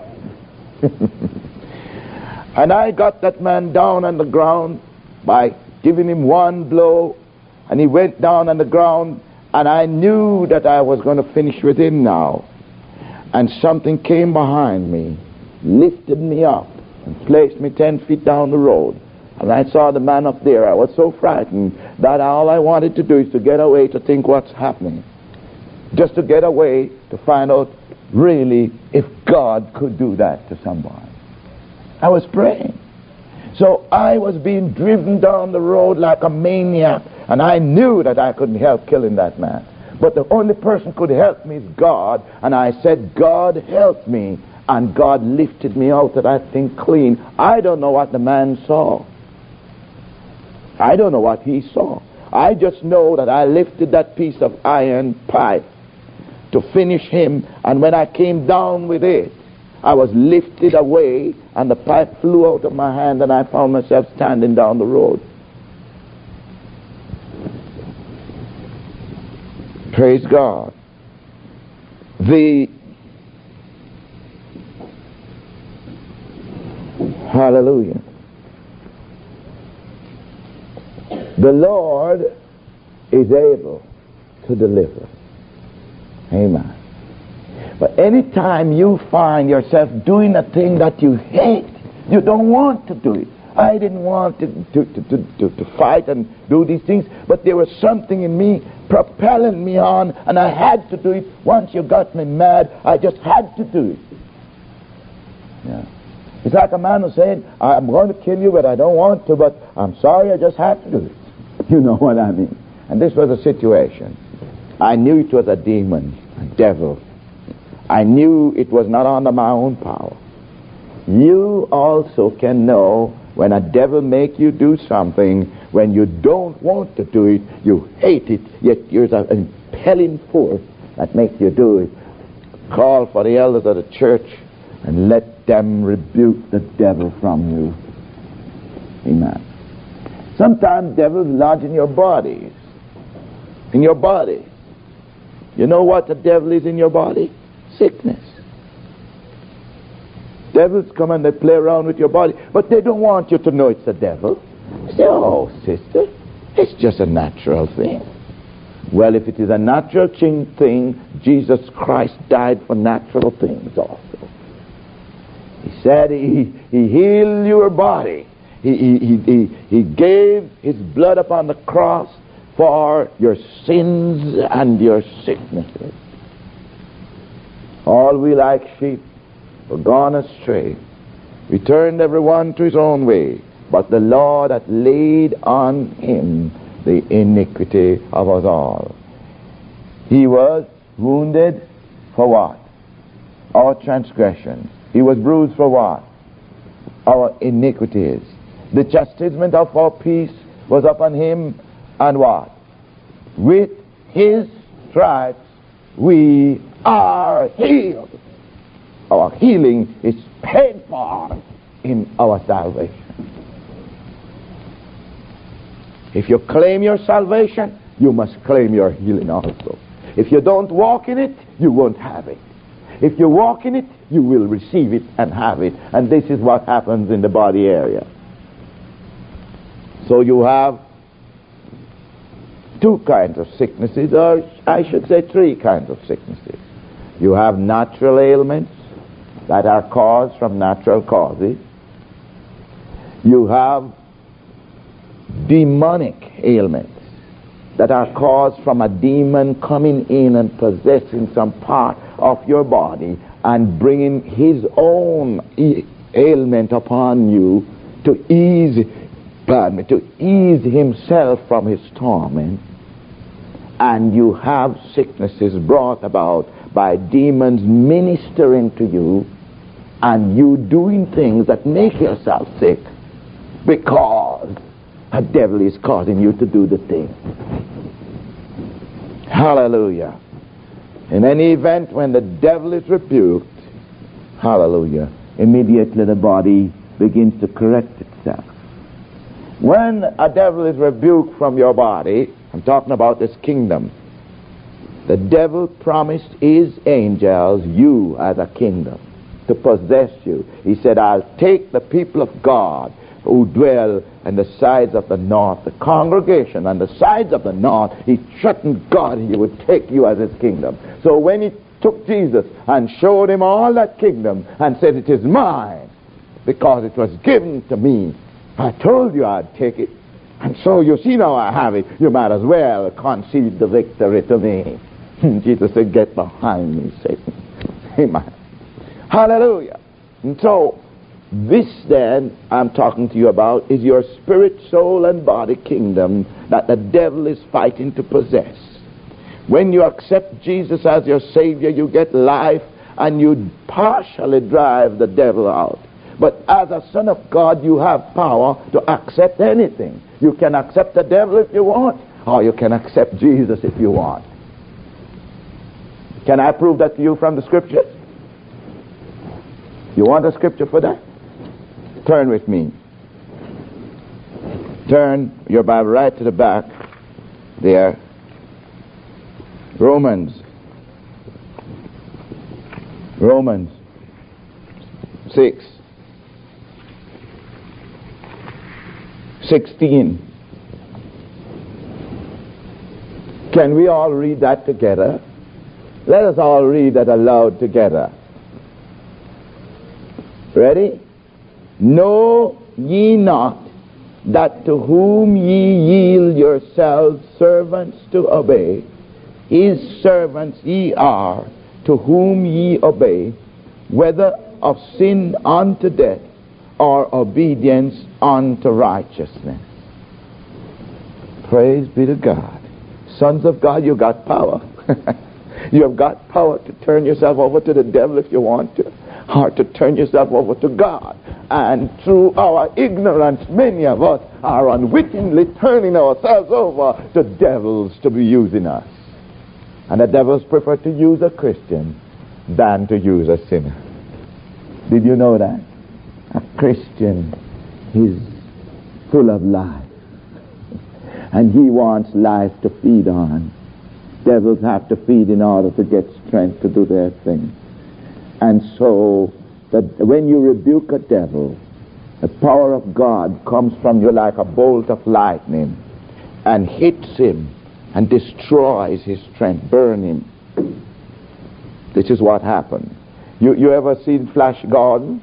And I got that man down on the ground by giving him one blow, and he went down on the ground, and I knew that I was going to finish with him now. And something came behind me, lifted me up, and placed me ten feet down the road. And I saw the man up there. I was so frightened that all I wanted to do is to get away to think what's happening. Just to get away to find out really if God could do that to somebody. I was praying. So I was being driven down the road like a maniac, and I knew that I couldn't help killing that man. But the only person who could help me is God, and I said, God, help me. And God lifted me out of that thing clean. I don't know what the man saw. I don't know what he saw. I just know that I lifted that piece of iron pipe to finish him, and when I came down with it, I was lifted away, and the pipe flew out of my hand, and I found myself standing down the road. Praise God. The Hallelujah. The Lord is able to deliver. Amen. But anytime you find yourself doing a thing that you hate, you don't want to do it. I didn't want to, to, to, to, to fight and do these things, but there was something in me propelling me on, and I had to do it. Once you got me mad, I just had to do it. Yeah. It's like a man who said, I'm going to kill you, but I don't want to, but I'm sorry, I just had to do it. You know what I mean? And this was a situation. I knew it was a demon, a devil. I knew it was not under my own power. You also can know when a devil make you do something, when you don't want to do it, you hate it, yet there's an impelling force that makes you do it. Call for the elders of the church and let them rebuke the devil from you. Amen. Sometimes devils lodge in your bodies. In your body. You know what the devil is in your body? Sickness. Devils come and they play around with your body, but they don't want you to know it's the devil. You say, oh, sister, it's just a natural thing. Well, if it is a natural thing, Jesus Christ died for natural things also. He said he, he healed your body. He, he, he, he gave his blood upon the cross for your sins and your sicknesses. All we like sheep were gone astray. We turned everyone to his own way. But the Lord hath laid on him the iniquity of us all. He was wounded for what? Our transgressions. He was bruised for what? Our iniquities. The chastisement of our peace was upon him, and what? With his stripes we are healed. Our healing is paid for in our salvation. If you claim your salvation, you must claim your healing also. If you don't walk in it, you won't have it. If you walk in it, you will receive it and have it. And this is what happens in the body area. So you have two kinds of sicknesses, or I should say three kinds of sicknesses. You have natural ailments that are caused from natural causes. You have demonic ailments that are caused from a demon coming in and possessing some part of your body and bringing his own ailment upon you to ease, pardon me, to ease himself from his torment. And you have sicknesses brought about by demons ministering to you and you doing things that make yourself sick because a devil is causing you to do the thing. Hallelujah. In any event, when the devil is rebuked, hallelujah, immediately the body begins to correct itself. When a devil is rebuked from your body, I'm talking about this kingdom, the devil promised his angels you as a kingdom to possess you. He said, I'll take the people of God who dwell on the sides of the north, the congregation on the sides of the north. He threatened God he would take you as his kingdom. So when he took Jesus and showed him all that kingdom and said, it is mine because it was given to me, I told you I'd take it. And so you see now I have it. You might as well concede the victory to me. Jesus said, get behind me, Satan. Amen. Hallelujah. And so this then I'm talking to you about is your spirit, soul, and body kingdom that the devil is fighting to possess. When you accept Jesus as your Savior, you get life and you partially drive the devil out. But as a son of God, you have power to accept anything. You can accept the devil if you want, or you can accept Jesus if you want. Can I prove that to you from the scriptures? You want a scripture for that? Turn with me. Turn your Bible right to the back there. Romans. Romans six. sixteen. Can we all read that together? Let us all read that aloud together. Ready? Know ye not that to whom ye yield yourselves servants to obey, his servants ye are, to whom ye obey, whether of sin unto death or obedience unto righteousness. Praise be to God. Sons of God, you got power. You have got power to turn yourself over to the devil if you want to, or to turn yourself over to God. And through our ignorance, many of us are unwittingly turning ourselves over to devils to be using us. And the devils prefer to use a Christian than to use a sinner. Did you know that? A Christian is full of life. And he wants life to feed on. Devils have to feed in order to get strength to do their thing. And so, that when you rebuke a devil, the power of God comes from you like a bolt of lightning and hits him and destroys his strength, burn him. This is what happened. You, you ever seen Flash Gordon?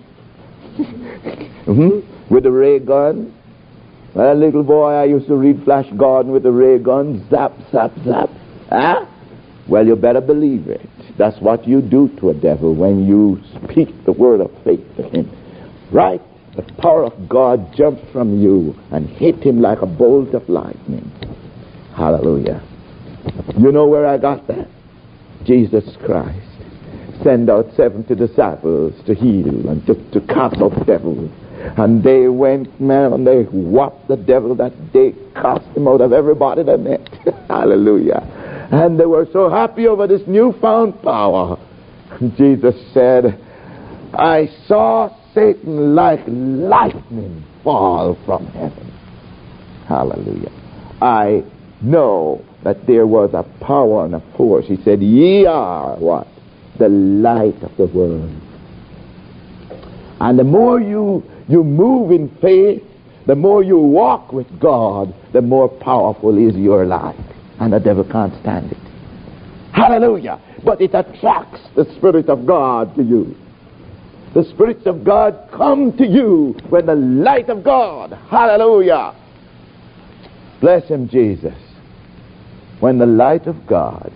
mm-hmm. With the ray gun? Well, a little boy, I used to read Flash Gordon with the ray gun. Zap, zap, zap. Huh? Well, you better believe it. That's what you do to a devil when you speak the word of faith to him. Right? The power of God jumps from you and hit him like a bolt of lightning. Hallelujah. You know where I got that? Jesus Christ sent out seventy disciples to heal and to, to cast out devils. And they went, man, and they whopped the devil that day, cast him out of everybody they met. Hallelujah. And they were so happy over this newfound power. Jesus said, I saw Satan like lightning fall from heaven. Hallelujah. I know that there was a power and a force. He said, ye are what? The light of the world. And the more you, you move in faith, the more you walk with God, the more powerful is your light. And the devil can't stand it. Hallelujah. But it attracts the Spirit of God to you. The spirits of God come to you when the light of God, hallelujah. Bless him, Jesus. When the light of God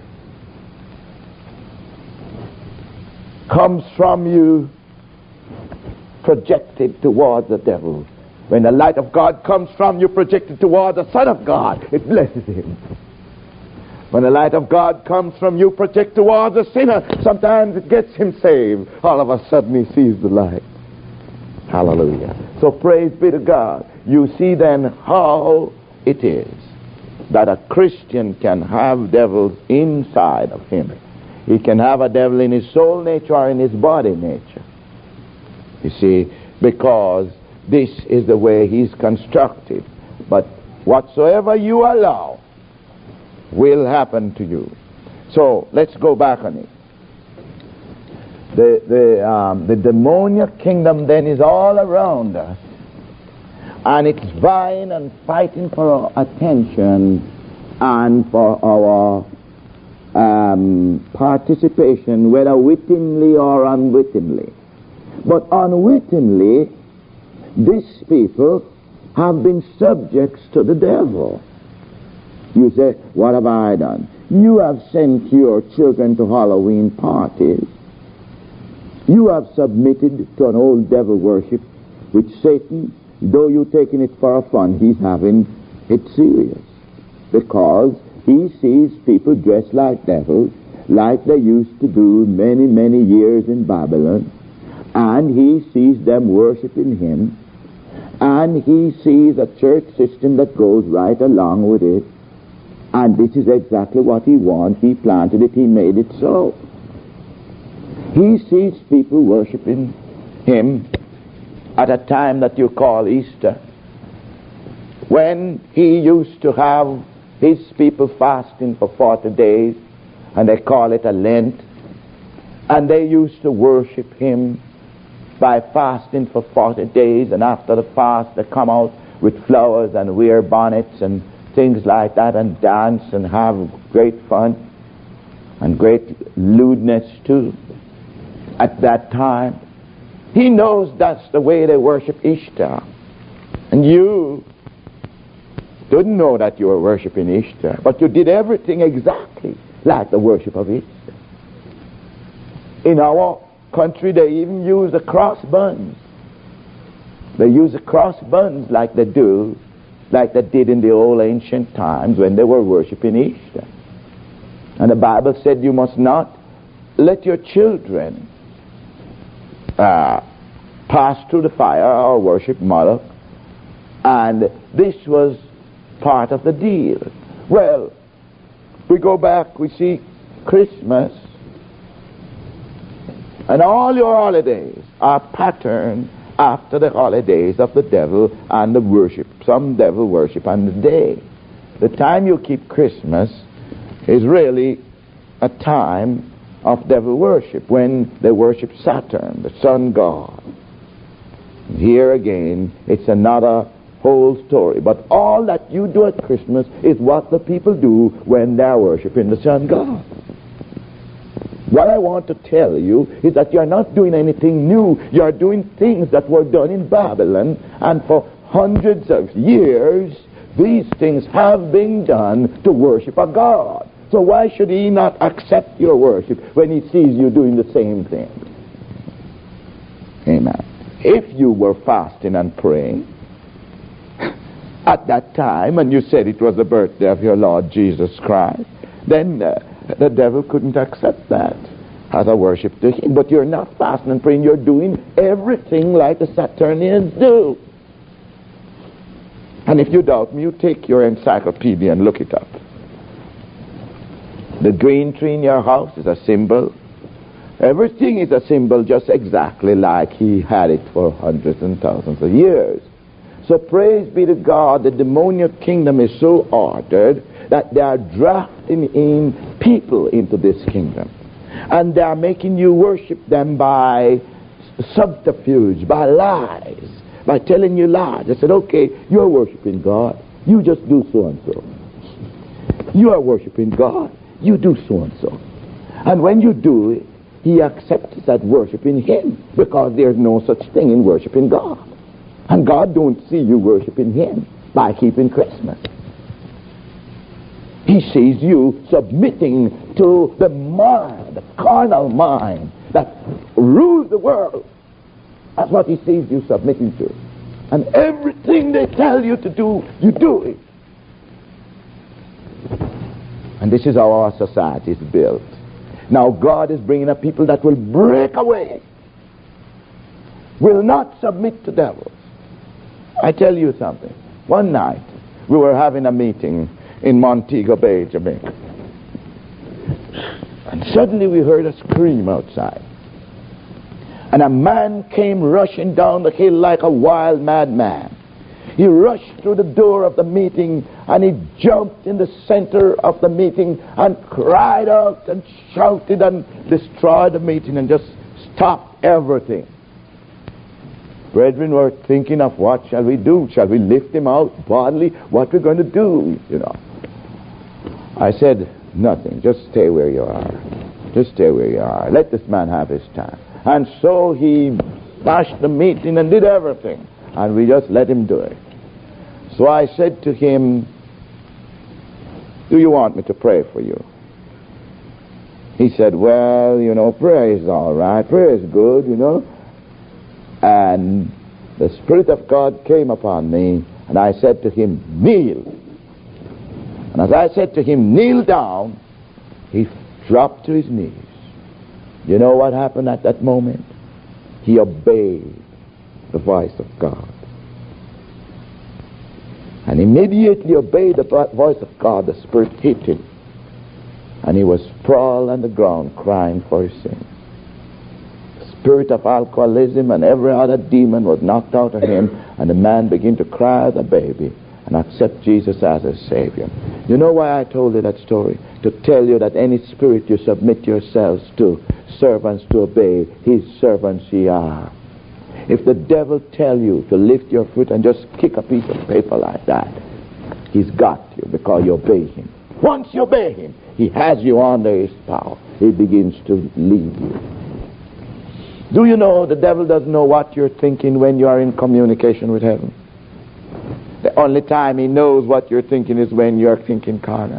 comes from you, projected towards the devil. When the light of God comes from you, projected towards the Son of God, it blesses him. When the light of God comes from you, project towards a sinner, sometimes it gets him saved. All of a sudden he sees the light. Hallelujah. So praise be to God. You see then how it is that a Christian can have devils inside of him. He can have a devil in his soul nature or in his body nature. You see, because this is the way he's constructed. But whatsoever you allow will happen to you. So let's go back on it. The the um, the demoniac kingdom then is all around us, and it's vying and fighting for our attention and for our um, participation, whether wittingly or unwittingly. But unwittingly, these people have been subjects to the devil. You say, what have I done? You have sent your children to Halloween parties. You have submitted to an old devil worship, which Satan, though you're taking it for fun, he's having it serious. Because he sees people dressed like devils, like they used to do many, many years in Babylon. And he sees them worshiping him. And he sees a church system that goes right along with it. And this is exactly what he wants. He planted it. He made it so. He sees people worshiping him at a time that you call Easter, when he used to have his people fasting for forty days, and they call it a Lent, and they used to worship him by fasting for forty days, and after the fast they come out with flowers and wear bonnets and things like that, and dance and have great fun and great lewdness too. At that time, he knows that's the way they worship Ishtar, and you didn't know that you were worshiping Ishtar, but you did everything exactly like the worship of Ishtar. In our country, they even use the cross buns. They use the cross buns like they do, like they did in the old ancient times when they were worshiping Ishtar. And the Bible said you must not let your children uh, pass through the fire or worship Moloch. And this was part of the deal. Well, we go back, we see Christmas, and all your holidays are patterned after the holidays of the devil and the worship, some devil worship on the day. The time you keep Christmas is really a time of devil worship, when they worship Saturn, the sun god. Here again, it's another whole story. But all that you do at Christmas is what the people do when they're worshiping the sun god. What I want to tell you is that you're not doing anything new. You're doing things that were done in Babylon, and for hundreds of years these things have been done to worship a god. So why should he not accept your worship when he sees you doing the same thing? Amen. If you were fasting and praying at that time, and you said it was the birthday of your Lord Jesus Christ, then uh, the devil couldn't accept that as a worship to him. But you're not fasting and praying. You're doing everything like the Saturnians do. And if you doubt me, you take your encyclopedia and look it up. The green tree in your house is a symbol. Everything is a symbol just exactly like he had it for hundreds and thousands of years. So praise be to God, the demoniac kingdom is so ordered that they are drafting in people into this kingdom. And they are making you worship them by subterfuge, by lies, by telling you lies. They said, okay, you're worshiping God, you just do so and so. You are worshiping God, you do so and so. And when you do it, he accepts that worshiping him, because there's no such thing in worshiping God. And God don't see you worshiping him by keeping Christmas. He sees you submitting to the mind, the carnal mind that rules the world. That's what he sees you submitting to. And everything they tell you to do, you do it. And this is how our society is built. Now God is bringing up people that will break away, will not submit to devils. I tell you something. One night, we were having a meeting in Montego Bay, Jamaica. And suddenly we heard a scream outside. And a man came rushing down the hill like a wild madman. He rushed through the door of the meeting, and he jumped in the center of the meeting and cried out and shouted and destroyed the meeting and just stopped everything. Brethren were thinking of, what shall we do? Shall we lift him out bodily? What we're going to do, you know. I said, nothing. Just stay where you are. Just stay where you are. Let this man have his time. And so he smashed the meeting and did everything. And we just let him do it. So I said to him, do you want me to pray for you? He said, well, you know, prayer is all right. Prayer is good, you know. And the Spirit of God came upon me, and I said to him, kneel. And as I said to him, kneel down, he dropped to his knees. You know what happened at that moment? He obeyed the voice of God. And immediately obeyed the voice of God, the Spirit hit him. And he was sprawled on the ground crying for his sins. The spirit of alcoholism and every other demon was knocked out of him, and the man began to cry as a baby and accept Jesus as his Savior. You know why I told you that story? To tell you that any spirit you submit yourselves to, servants to obey, his servants ye are. If the devil tell you to lift your foot and just kick a piece of paper like that, he's got you because you obey him. Once you obey him, he has you under his power. He begins to lead you. Do you know the devil doesn't know what you're thinking when you are in communication with heaven? The only time he knows what you're thinking is when you're thinking carnal.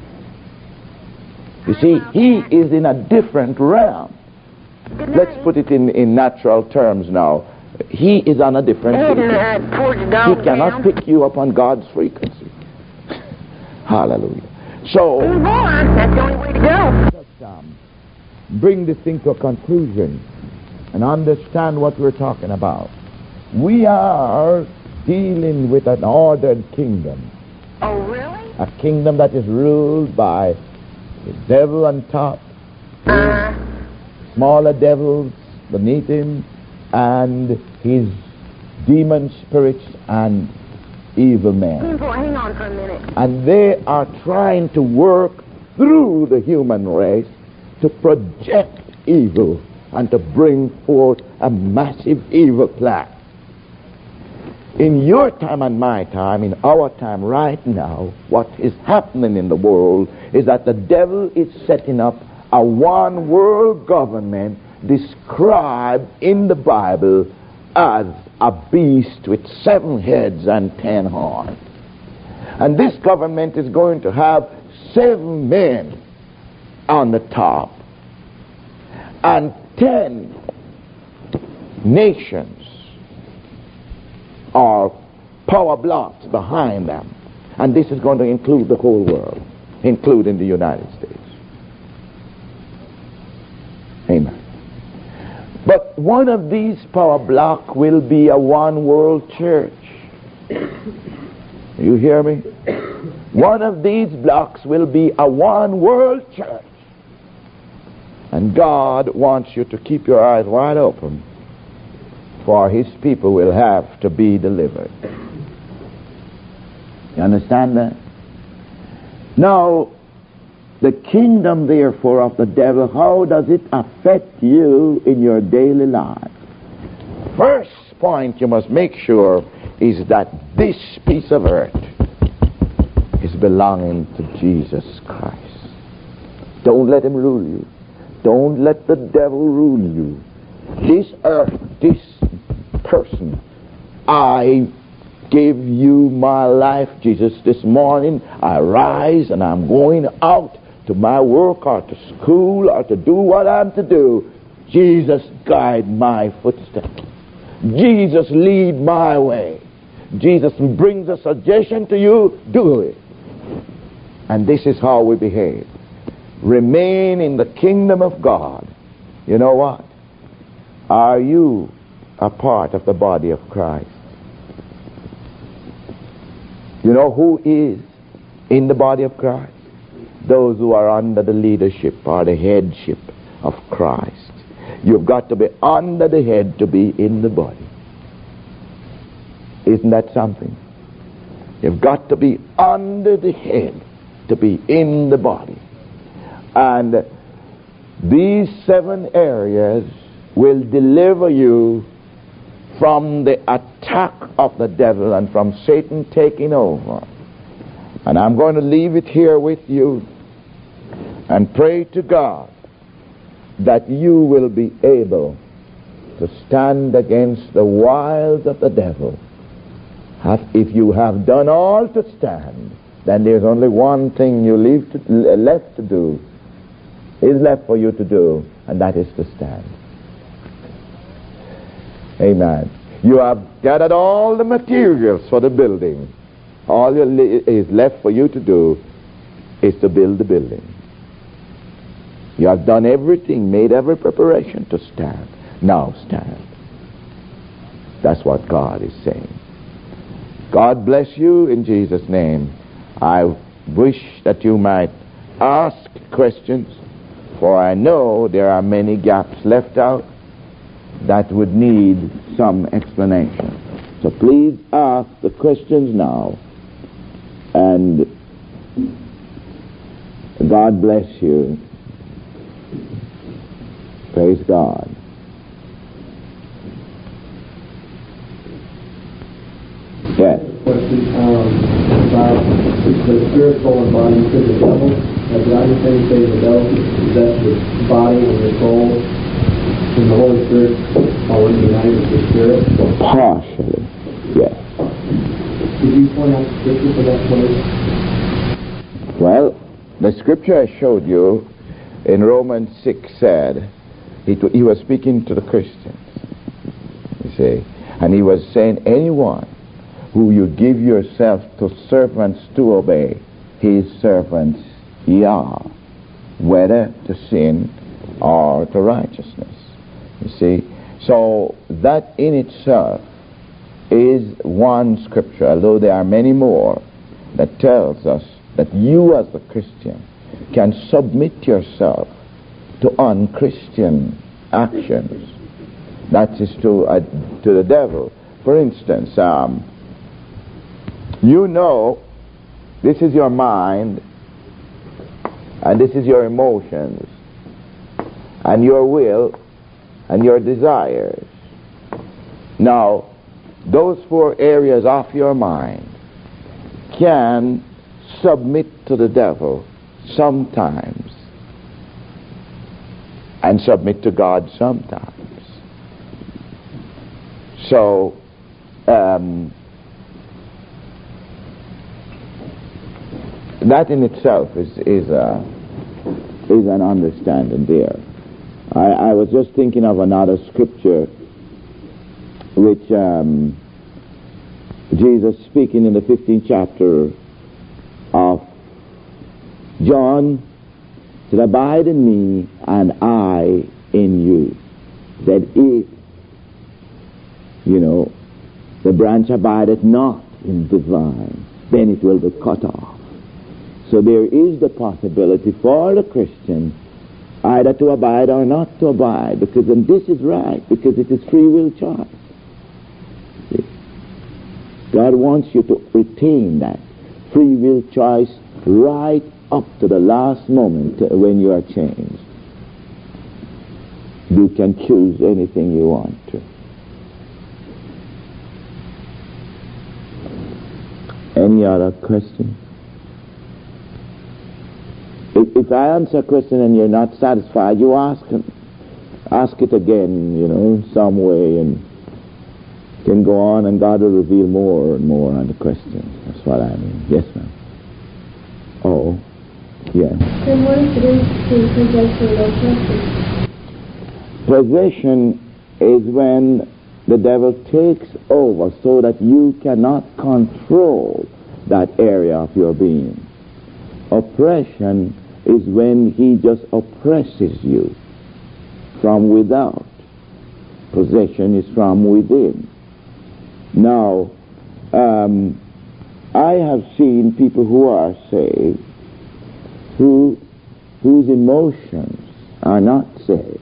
You see, he is in a different realm. Let's put it in, in natural terms now. He is on a different frequency. He cannot pick you up on God's frequency. Hallelujah. So, that's the only way to go. Let's um, bring this thing to a conclusion and understand what we're talking about. We are dealing with an ordered kingdom. Oh, really? A kingdom that is ruled by the devil on top, Uh, smaller devils beneath him, and his demon spirits and evil men. hang on for a minute. And they are trying to work through the human race to project evil and to bring forth a massive evil plan. In your time and my time, in our time right now, what is happening in the world is that the devil is setting up a one world government described in the Bible as a beast with seven heads and ten horns. And this government is going to have seven men on the top and ten nations or power blocks behind them. And this is going to include the whole world, including the United States. Amen. But one of these power blocks will be a one world church. You hear me? One of these blocks will be a one world church. And God wants you to keep your eyes wide open, for his people will have to be delivered. You understand that? Now, the kingdom, therefore, of the devil, how does it affect you in your daily life? First point you must make sure is that this piece of earth is belonging to Jesus Christ. Don't let him rule you. Don't let the devil rule you. This earth, this person, I give you my life, Jesus. This morning I rise and I'm going out to my work or to school or to do what I'm to do. Jesus, guide my footsteps. Jesus, lead my way. Jesus brings a suggestion to you, do it. And this is how we behave. Remain in the kingdom of God. You know what? Are you a part of the body of Christ? You know who is in the body of Christ? Those who are under the leadership or the headship of Christ. You've got to be under the head to be in the body. Isn't that something? You've got to be under the head to be in the body. And these seven areas will deliver you from the attack of the devil and from Satan taking over. And I'm going to leave it here with you and pray to God that you will be able to stand against the wiles of the devil. If you have done all to stand, then there's only one thing you leave to, left to do, is left for you to do, and that is to stand. Amen. You have gathered all the materials for the building. All is left for you to do is to build the building. You have done everything, made every preparation to stand. Now stand. That's what God is saying. God bless you in Jesus' name. I wish that you might ask questions, for I know there are many gaps left out that would need some explanation. So please ask the questions now. And God bless you. Praise God. Yes. Question um, about the spirit, soul, and body to the devil. Now, did I understand you say the devil possesses the body and the soul, and the Holy Spirit already united with the spirit? Partially, yes. Could you point out the scripture for that place? Well, the scripture I showed you in Romans six said, he, he was speaking to the Christians, you see, and he was saying, anyone who you give yourself to servants to obey, his servants ye are, whether to sin or to righteousness. You see, so that in itself is one scripture, although there are many more, that tells us that you as a Christian can submit yourself to unchristian actions. That is to uh, to the devil. For instance, um, you know, this is your mind, and this is your emotions, and your will, and your desires. Now, those four areas of your mind can submit to the devil sometimes and submit to God sometimes. So, um, that in itself is is, a, is an understanding there. I, I was just thinking of another scripture which um, Jesus speaking in the fifteenth chapter of John said, abide in me and I in you. That if, you know, the branch abideth not in the vine, then it will be cut off. So there is the possibility for the Christian either to abide or not to abide, because and this is right, because it is free will choice. See? God wants you to retain that. free will choice right up to the last moment when you are changed. You can choose anything you want to. Any other question? If, if I answer a question and you're not satisfied, you ask ask it again, you know, in some way, and can go on, and God will reveal more and more on the question. That's what I mean. Yes, ma'am. Oh, yeah. Then what is the difference between possession and oppression? Possession is when the devil takes over so that you cannot control that area of your being. Oppression is when he just oppresses you from without. Possession is from within. Now, um, I have seen people who are saved who whose emotions are not saved.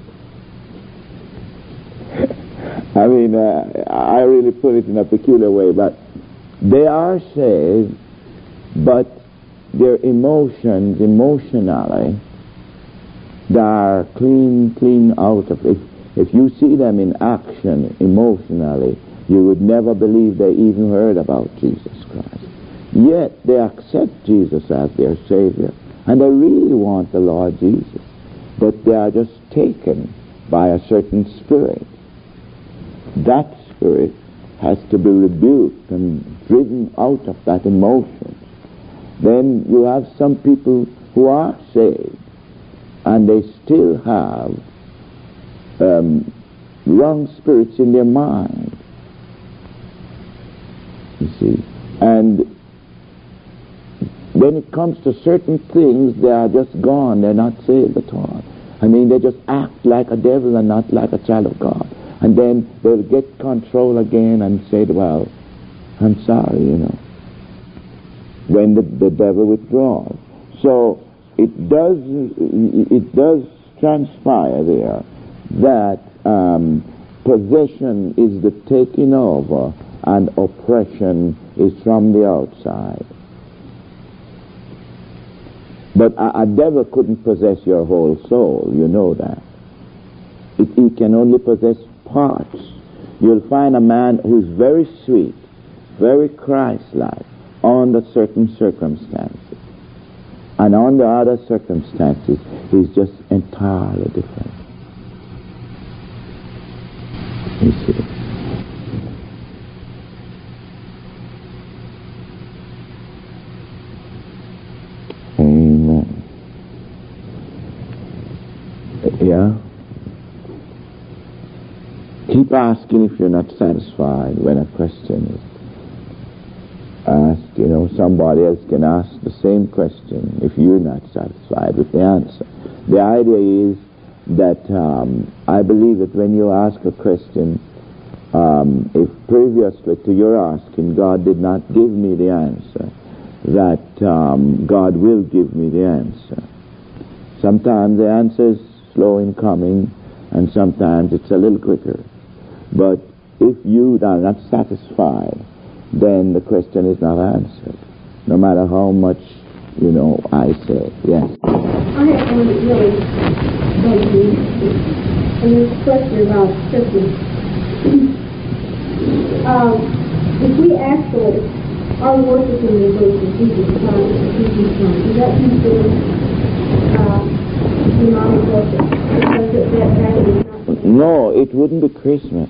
I mean, uh, I really put it in a peculiar way, but they are saved, but their emotions, emotionally, they are clean, clean out of it. If you see them in action emotionally, you would never believe they even heard about Jesus Christ. Yet they accept Jesus as their Savior, and they really want the Lord Jesus, but they are just taken by a certain spirit. That spirit has to be rebuked and driven out of that emotion. Then you have some people who are saved, and they still have um, wrong spirits in their mind. You see, and when it comes to certain things, they are just gone. They're not saved at all. I mean, they just act like a devil and not like a child of God. And then they'll get control again and say, well, I'm sorry, you know, when the, the devil withdraws. So it does it does transpire there that um, possession is the taking over and oppression is from the outside. But a, a devil couldn't possess your whole soul, you know that. It, he can only possess parts. You'll find a man who's very sweet, very Christ-like under certain circumstances. And under other circumstances, he's just entirely different. You see. Amen. Yeah? Keep asking if you're not satisfied when a question is asked. You know, somebody else can ask the same question if you're not satisfied with the answer. The idea is that um, I believe that when you ask a question, um, if previously to your asking God did not give me the answer, that um, God will give me the answer. Sometimes the answer is slow in coming, and sometimes it's a little quicker. But if you are not satisfied, then the question is not answered, no matter how much, you know, I say. Yes? I have one that really bugs me, and this question about Christmas. um, if we actually are worshiping the birth of Jesus Christ, Jesus Christ, is that considered uh, demonic worship? Because it, that, that is not... No, it wouldn't be Christmas.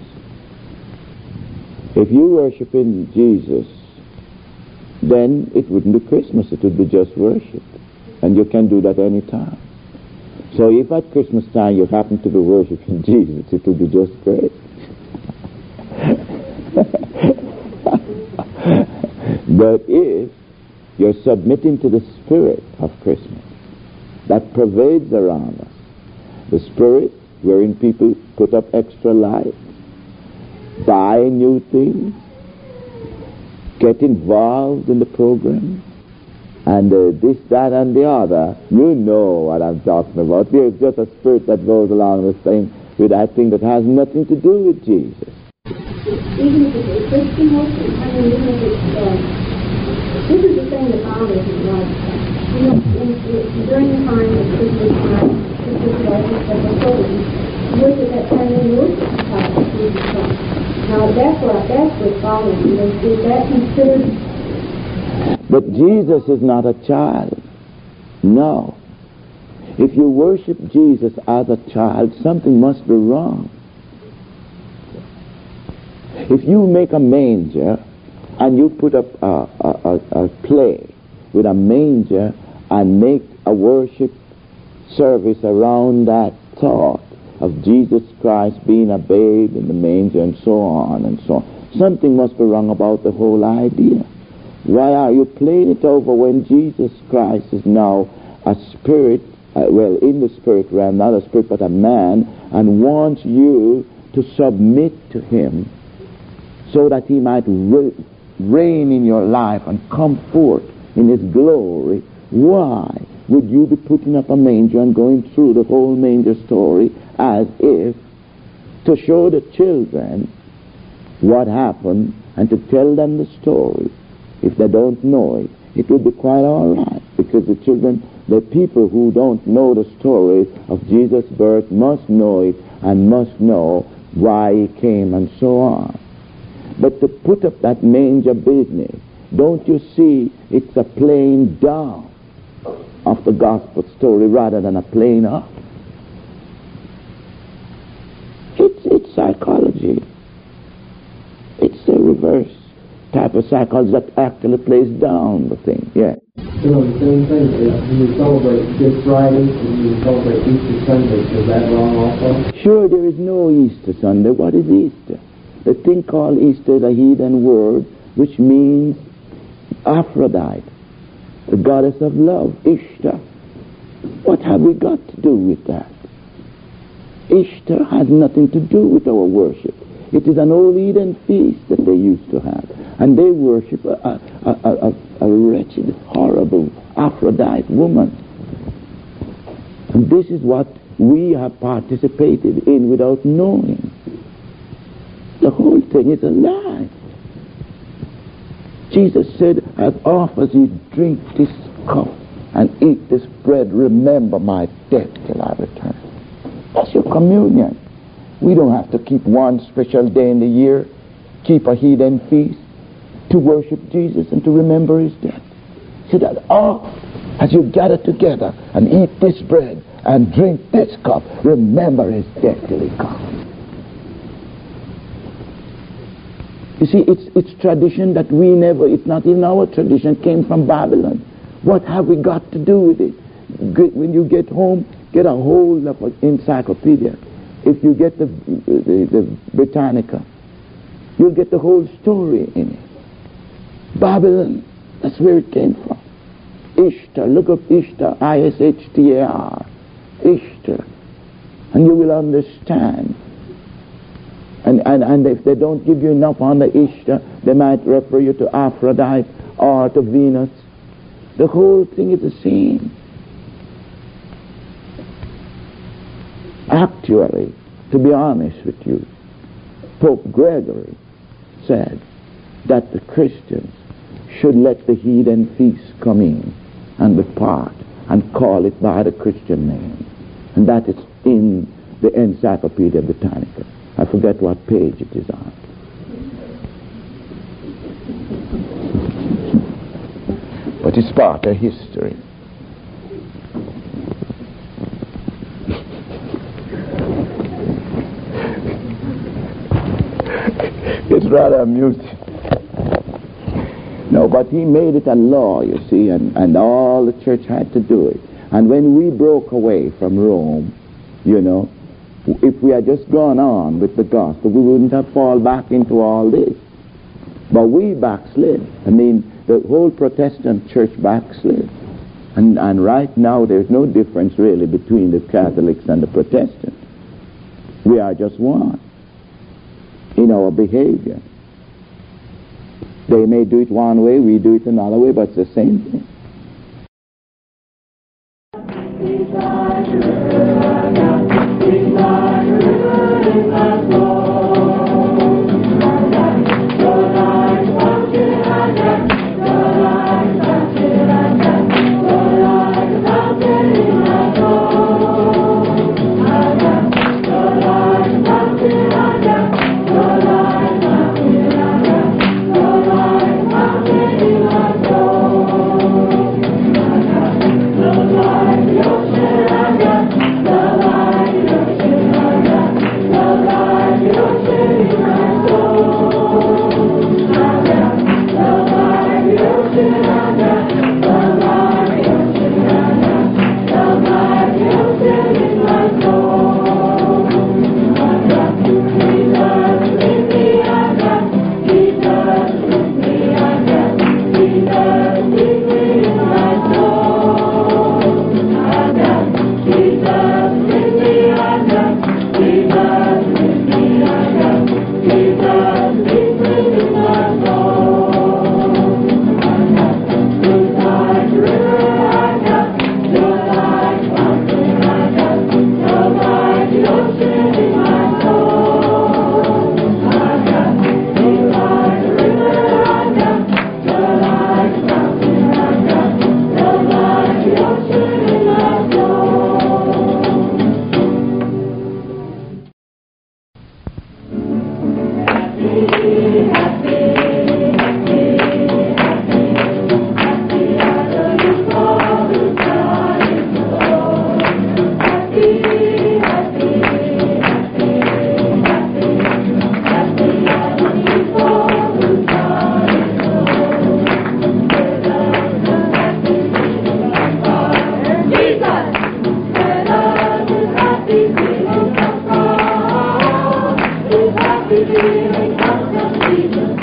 If you worship in Jesus, then it wouldn't be Christmas. It would be just worship. And you can do that any time. So if at Christmas time you happen to be worshiping Jesus, it would be just great. But if you're submitting to the spirit of Christmas that pervades around us, the spirit wherein people put up extra lights, buy new things, get involved in the program, and uh, this, that, and the other, you know what I'm talking about. There's just a spirit that goes along with thing, with that thing that has nothing to do with Jesus. Even if it's a Christian worship, I mean, even if it's uh, This is the thing that bothers me a lot of times. You know, in, in, during the time of Christmas time, Christmas license that was holy, was at that time they worshiped the child of Jesus Christ. Now that's what that's what bothers me. Is, is that considered? But Jesus is not a child. No. If you worship Jesus as a child, something must be wrong. If you make a manger and you put up a, a, a, a play with a manger and make a worship service around that thought of Jesus Christ being a babe in the manger and so on and so on, something must be wrong about the whole idea. Why are you playing it over when Jesus Christ is now a spirit, uh, well, in the spirit realm, not a spirit but a man, and wants you to submit to him so that he might re- reign in your life and come forth in his glory? Why would you be putting up a manger and going through the whole manger story as if to show the children what happened and to tell them the story? If they don't know it, it will be quite all right, because the children, the people who don't know the story of Jesus' birth must know it and must know why he came and so on. But to put up that manger business, don't you see it's a playing down of the gospel story rather than a playing up? It's, it's psychology. It's the reverse type of psychology that actually plays down the thing. Yeah. You know, the same thing, when you celebrate Good Friday and you celebrate Easter Sunday, is that wrong also? Sure, there is no Easter Sunday. What is Easter? The thing called Easter is a heathen word which means Aphrodite, the goddess of love, Ishtar. What have we got to do with that? Ishtar has nothing to do with our worship. It is an old Eden feast that they used to have. And they worship a, a, a, a, a wretched, horrible Aphrodite woman. And this is what we have participated in without knowing. The whole thing is a lie. Jesus said, as oft as you drink this cup and eat this bread, remember my death till I return. That's your communion. We don't have to keep one special day in the year, keep a heathen feast, to worship Jesus and to remember his death. So that oft as you gather together and eat this bread and drink this cup, remember his death till he comes. You see, it's it's tradition that we never, it's not in our tradition, it came from Babylon. What have we got to do with it? When you get home, get a hold of an encyclopedia. If you get the, the, the Britannica, you'll get the whole story in it. Babylon, that's where it came from. Ishtar, look up Ishtar, I S H T A R, Ishtar, and you will understand. And, and, and if they don't give you enough on the Ishtar, they might refer you to Aphrodite or to Venus. The whole thing is the same. Actually, to be honest with you, Pope Gregory said that the Christians should let the heathen feast come in and depart and call it by the Christian name. And that is in the Encyclopedia Britannica. I forget what page it is on. But it's part of history. It's rather amusing. No, but he made it a law, you see, and, and all the church had to do it. And when we broke away from Rome, you know, if we had just gone on with the gospel, we wouldn't have fallen back into all this. But we backslid. I mean, the whole Protestant church backslid. And, and right now there's no difference really between the Catholics and the Protestants. We are just one in our behavior. They may do it one way, we do it another way, but it's the same thing. Thank you. revealing light of Jesus.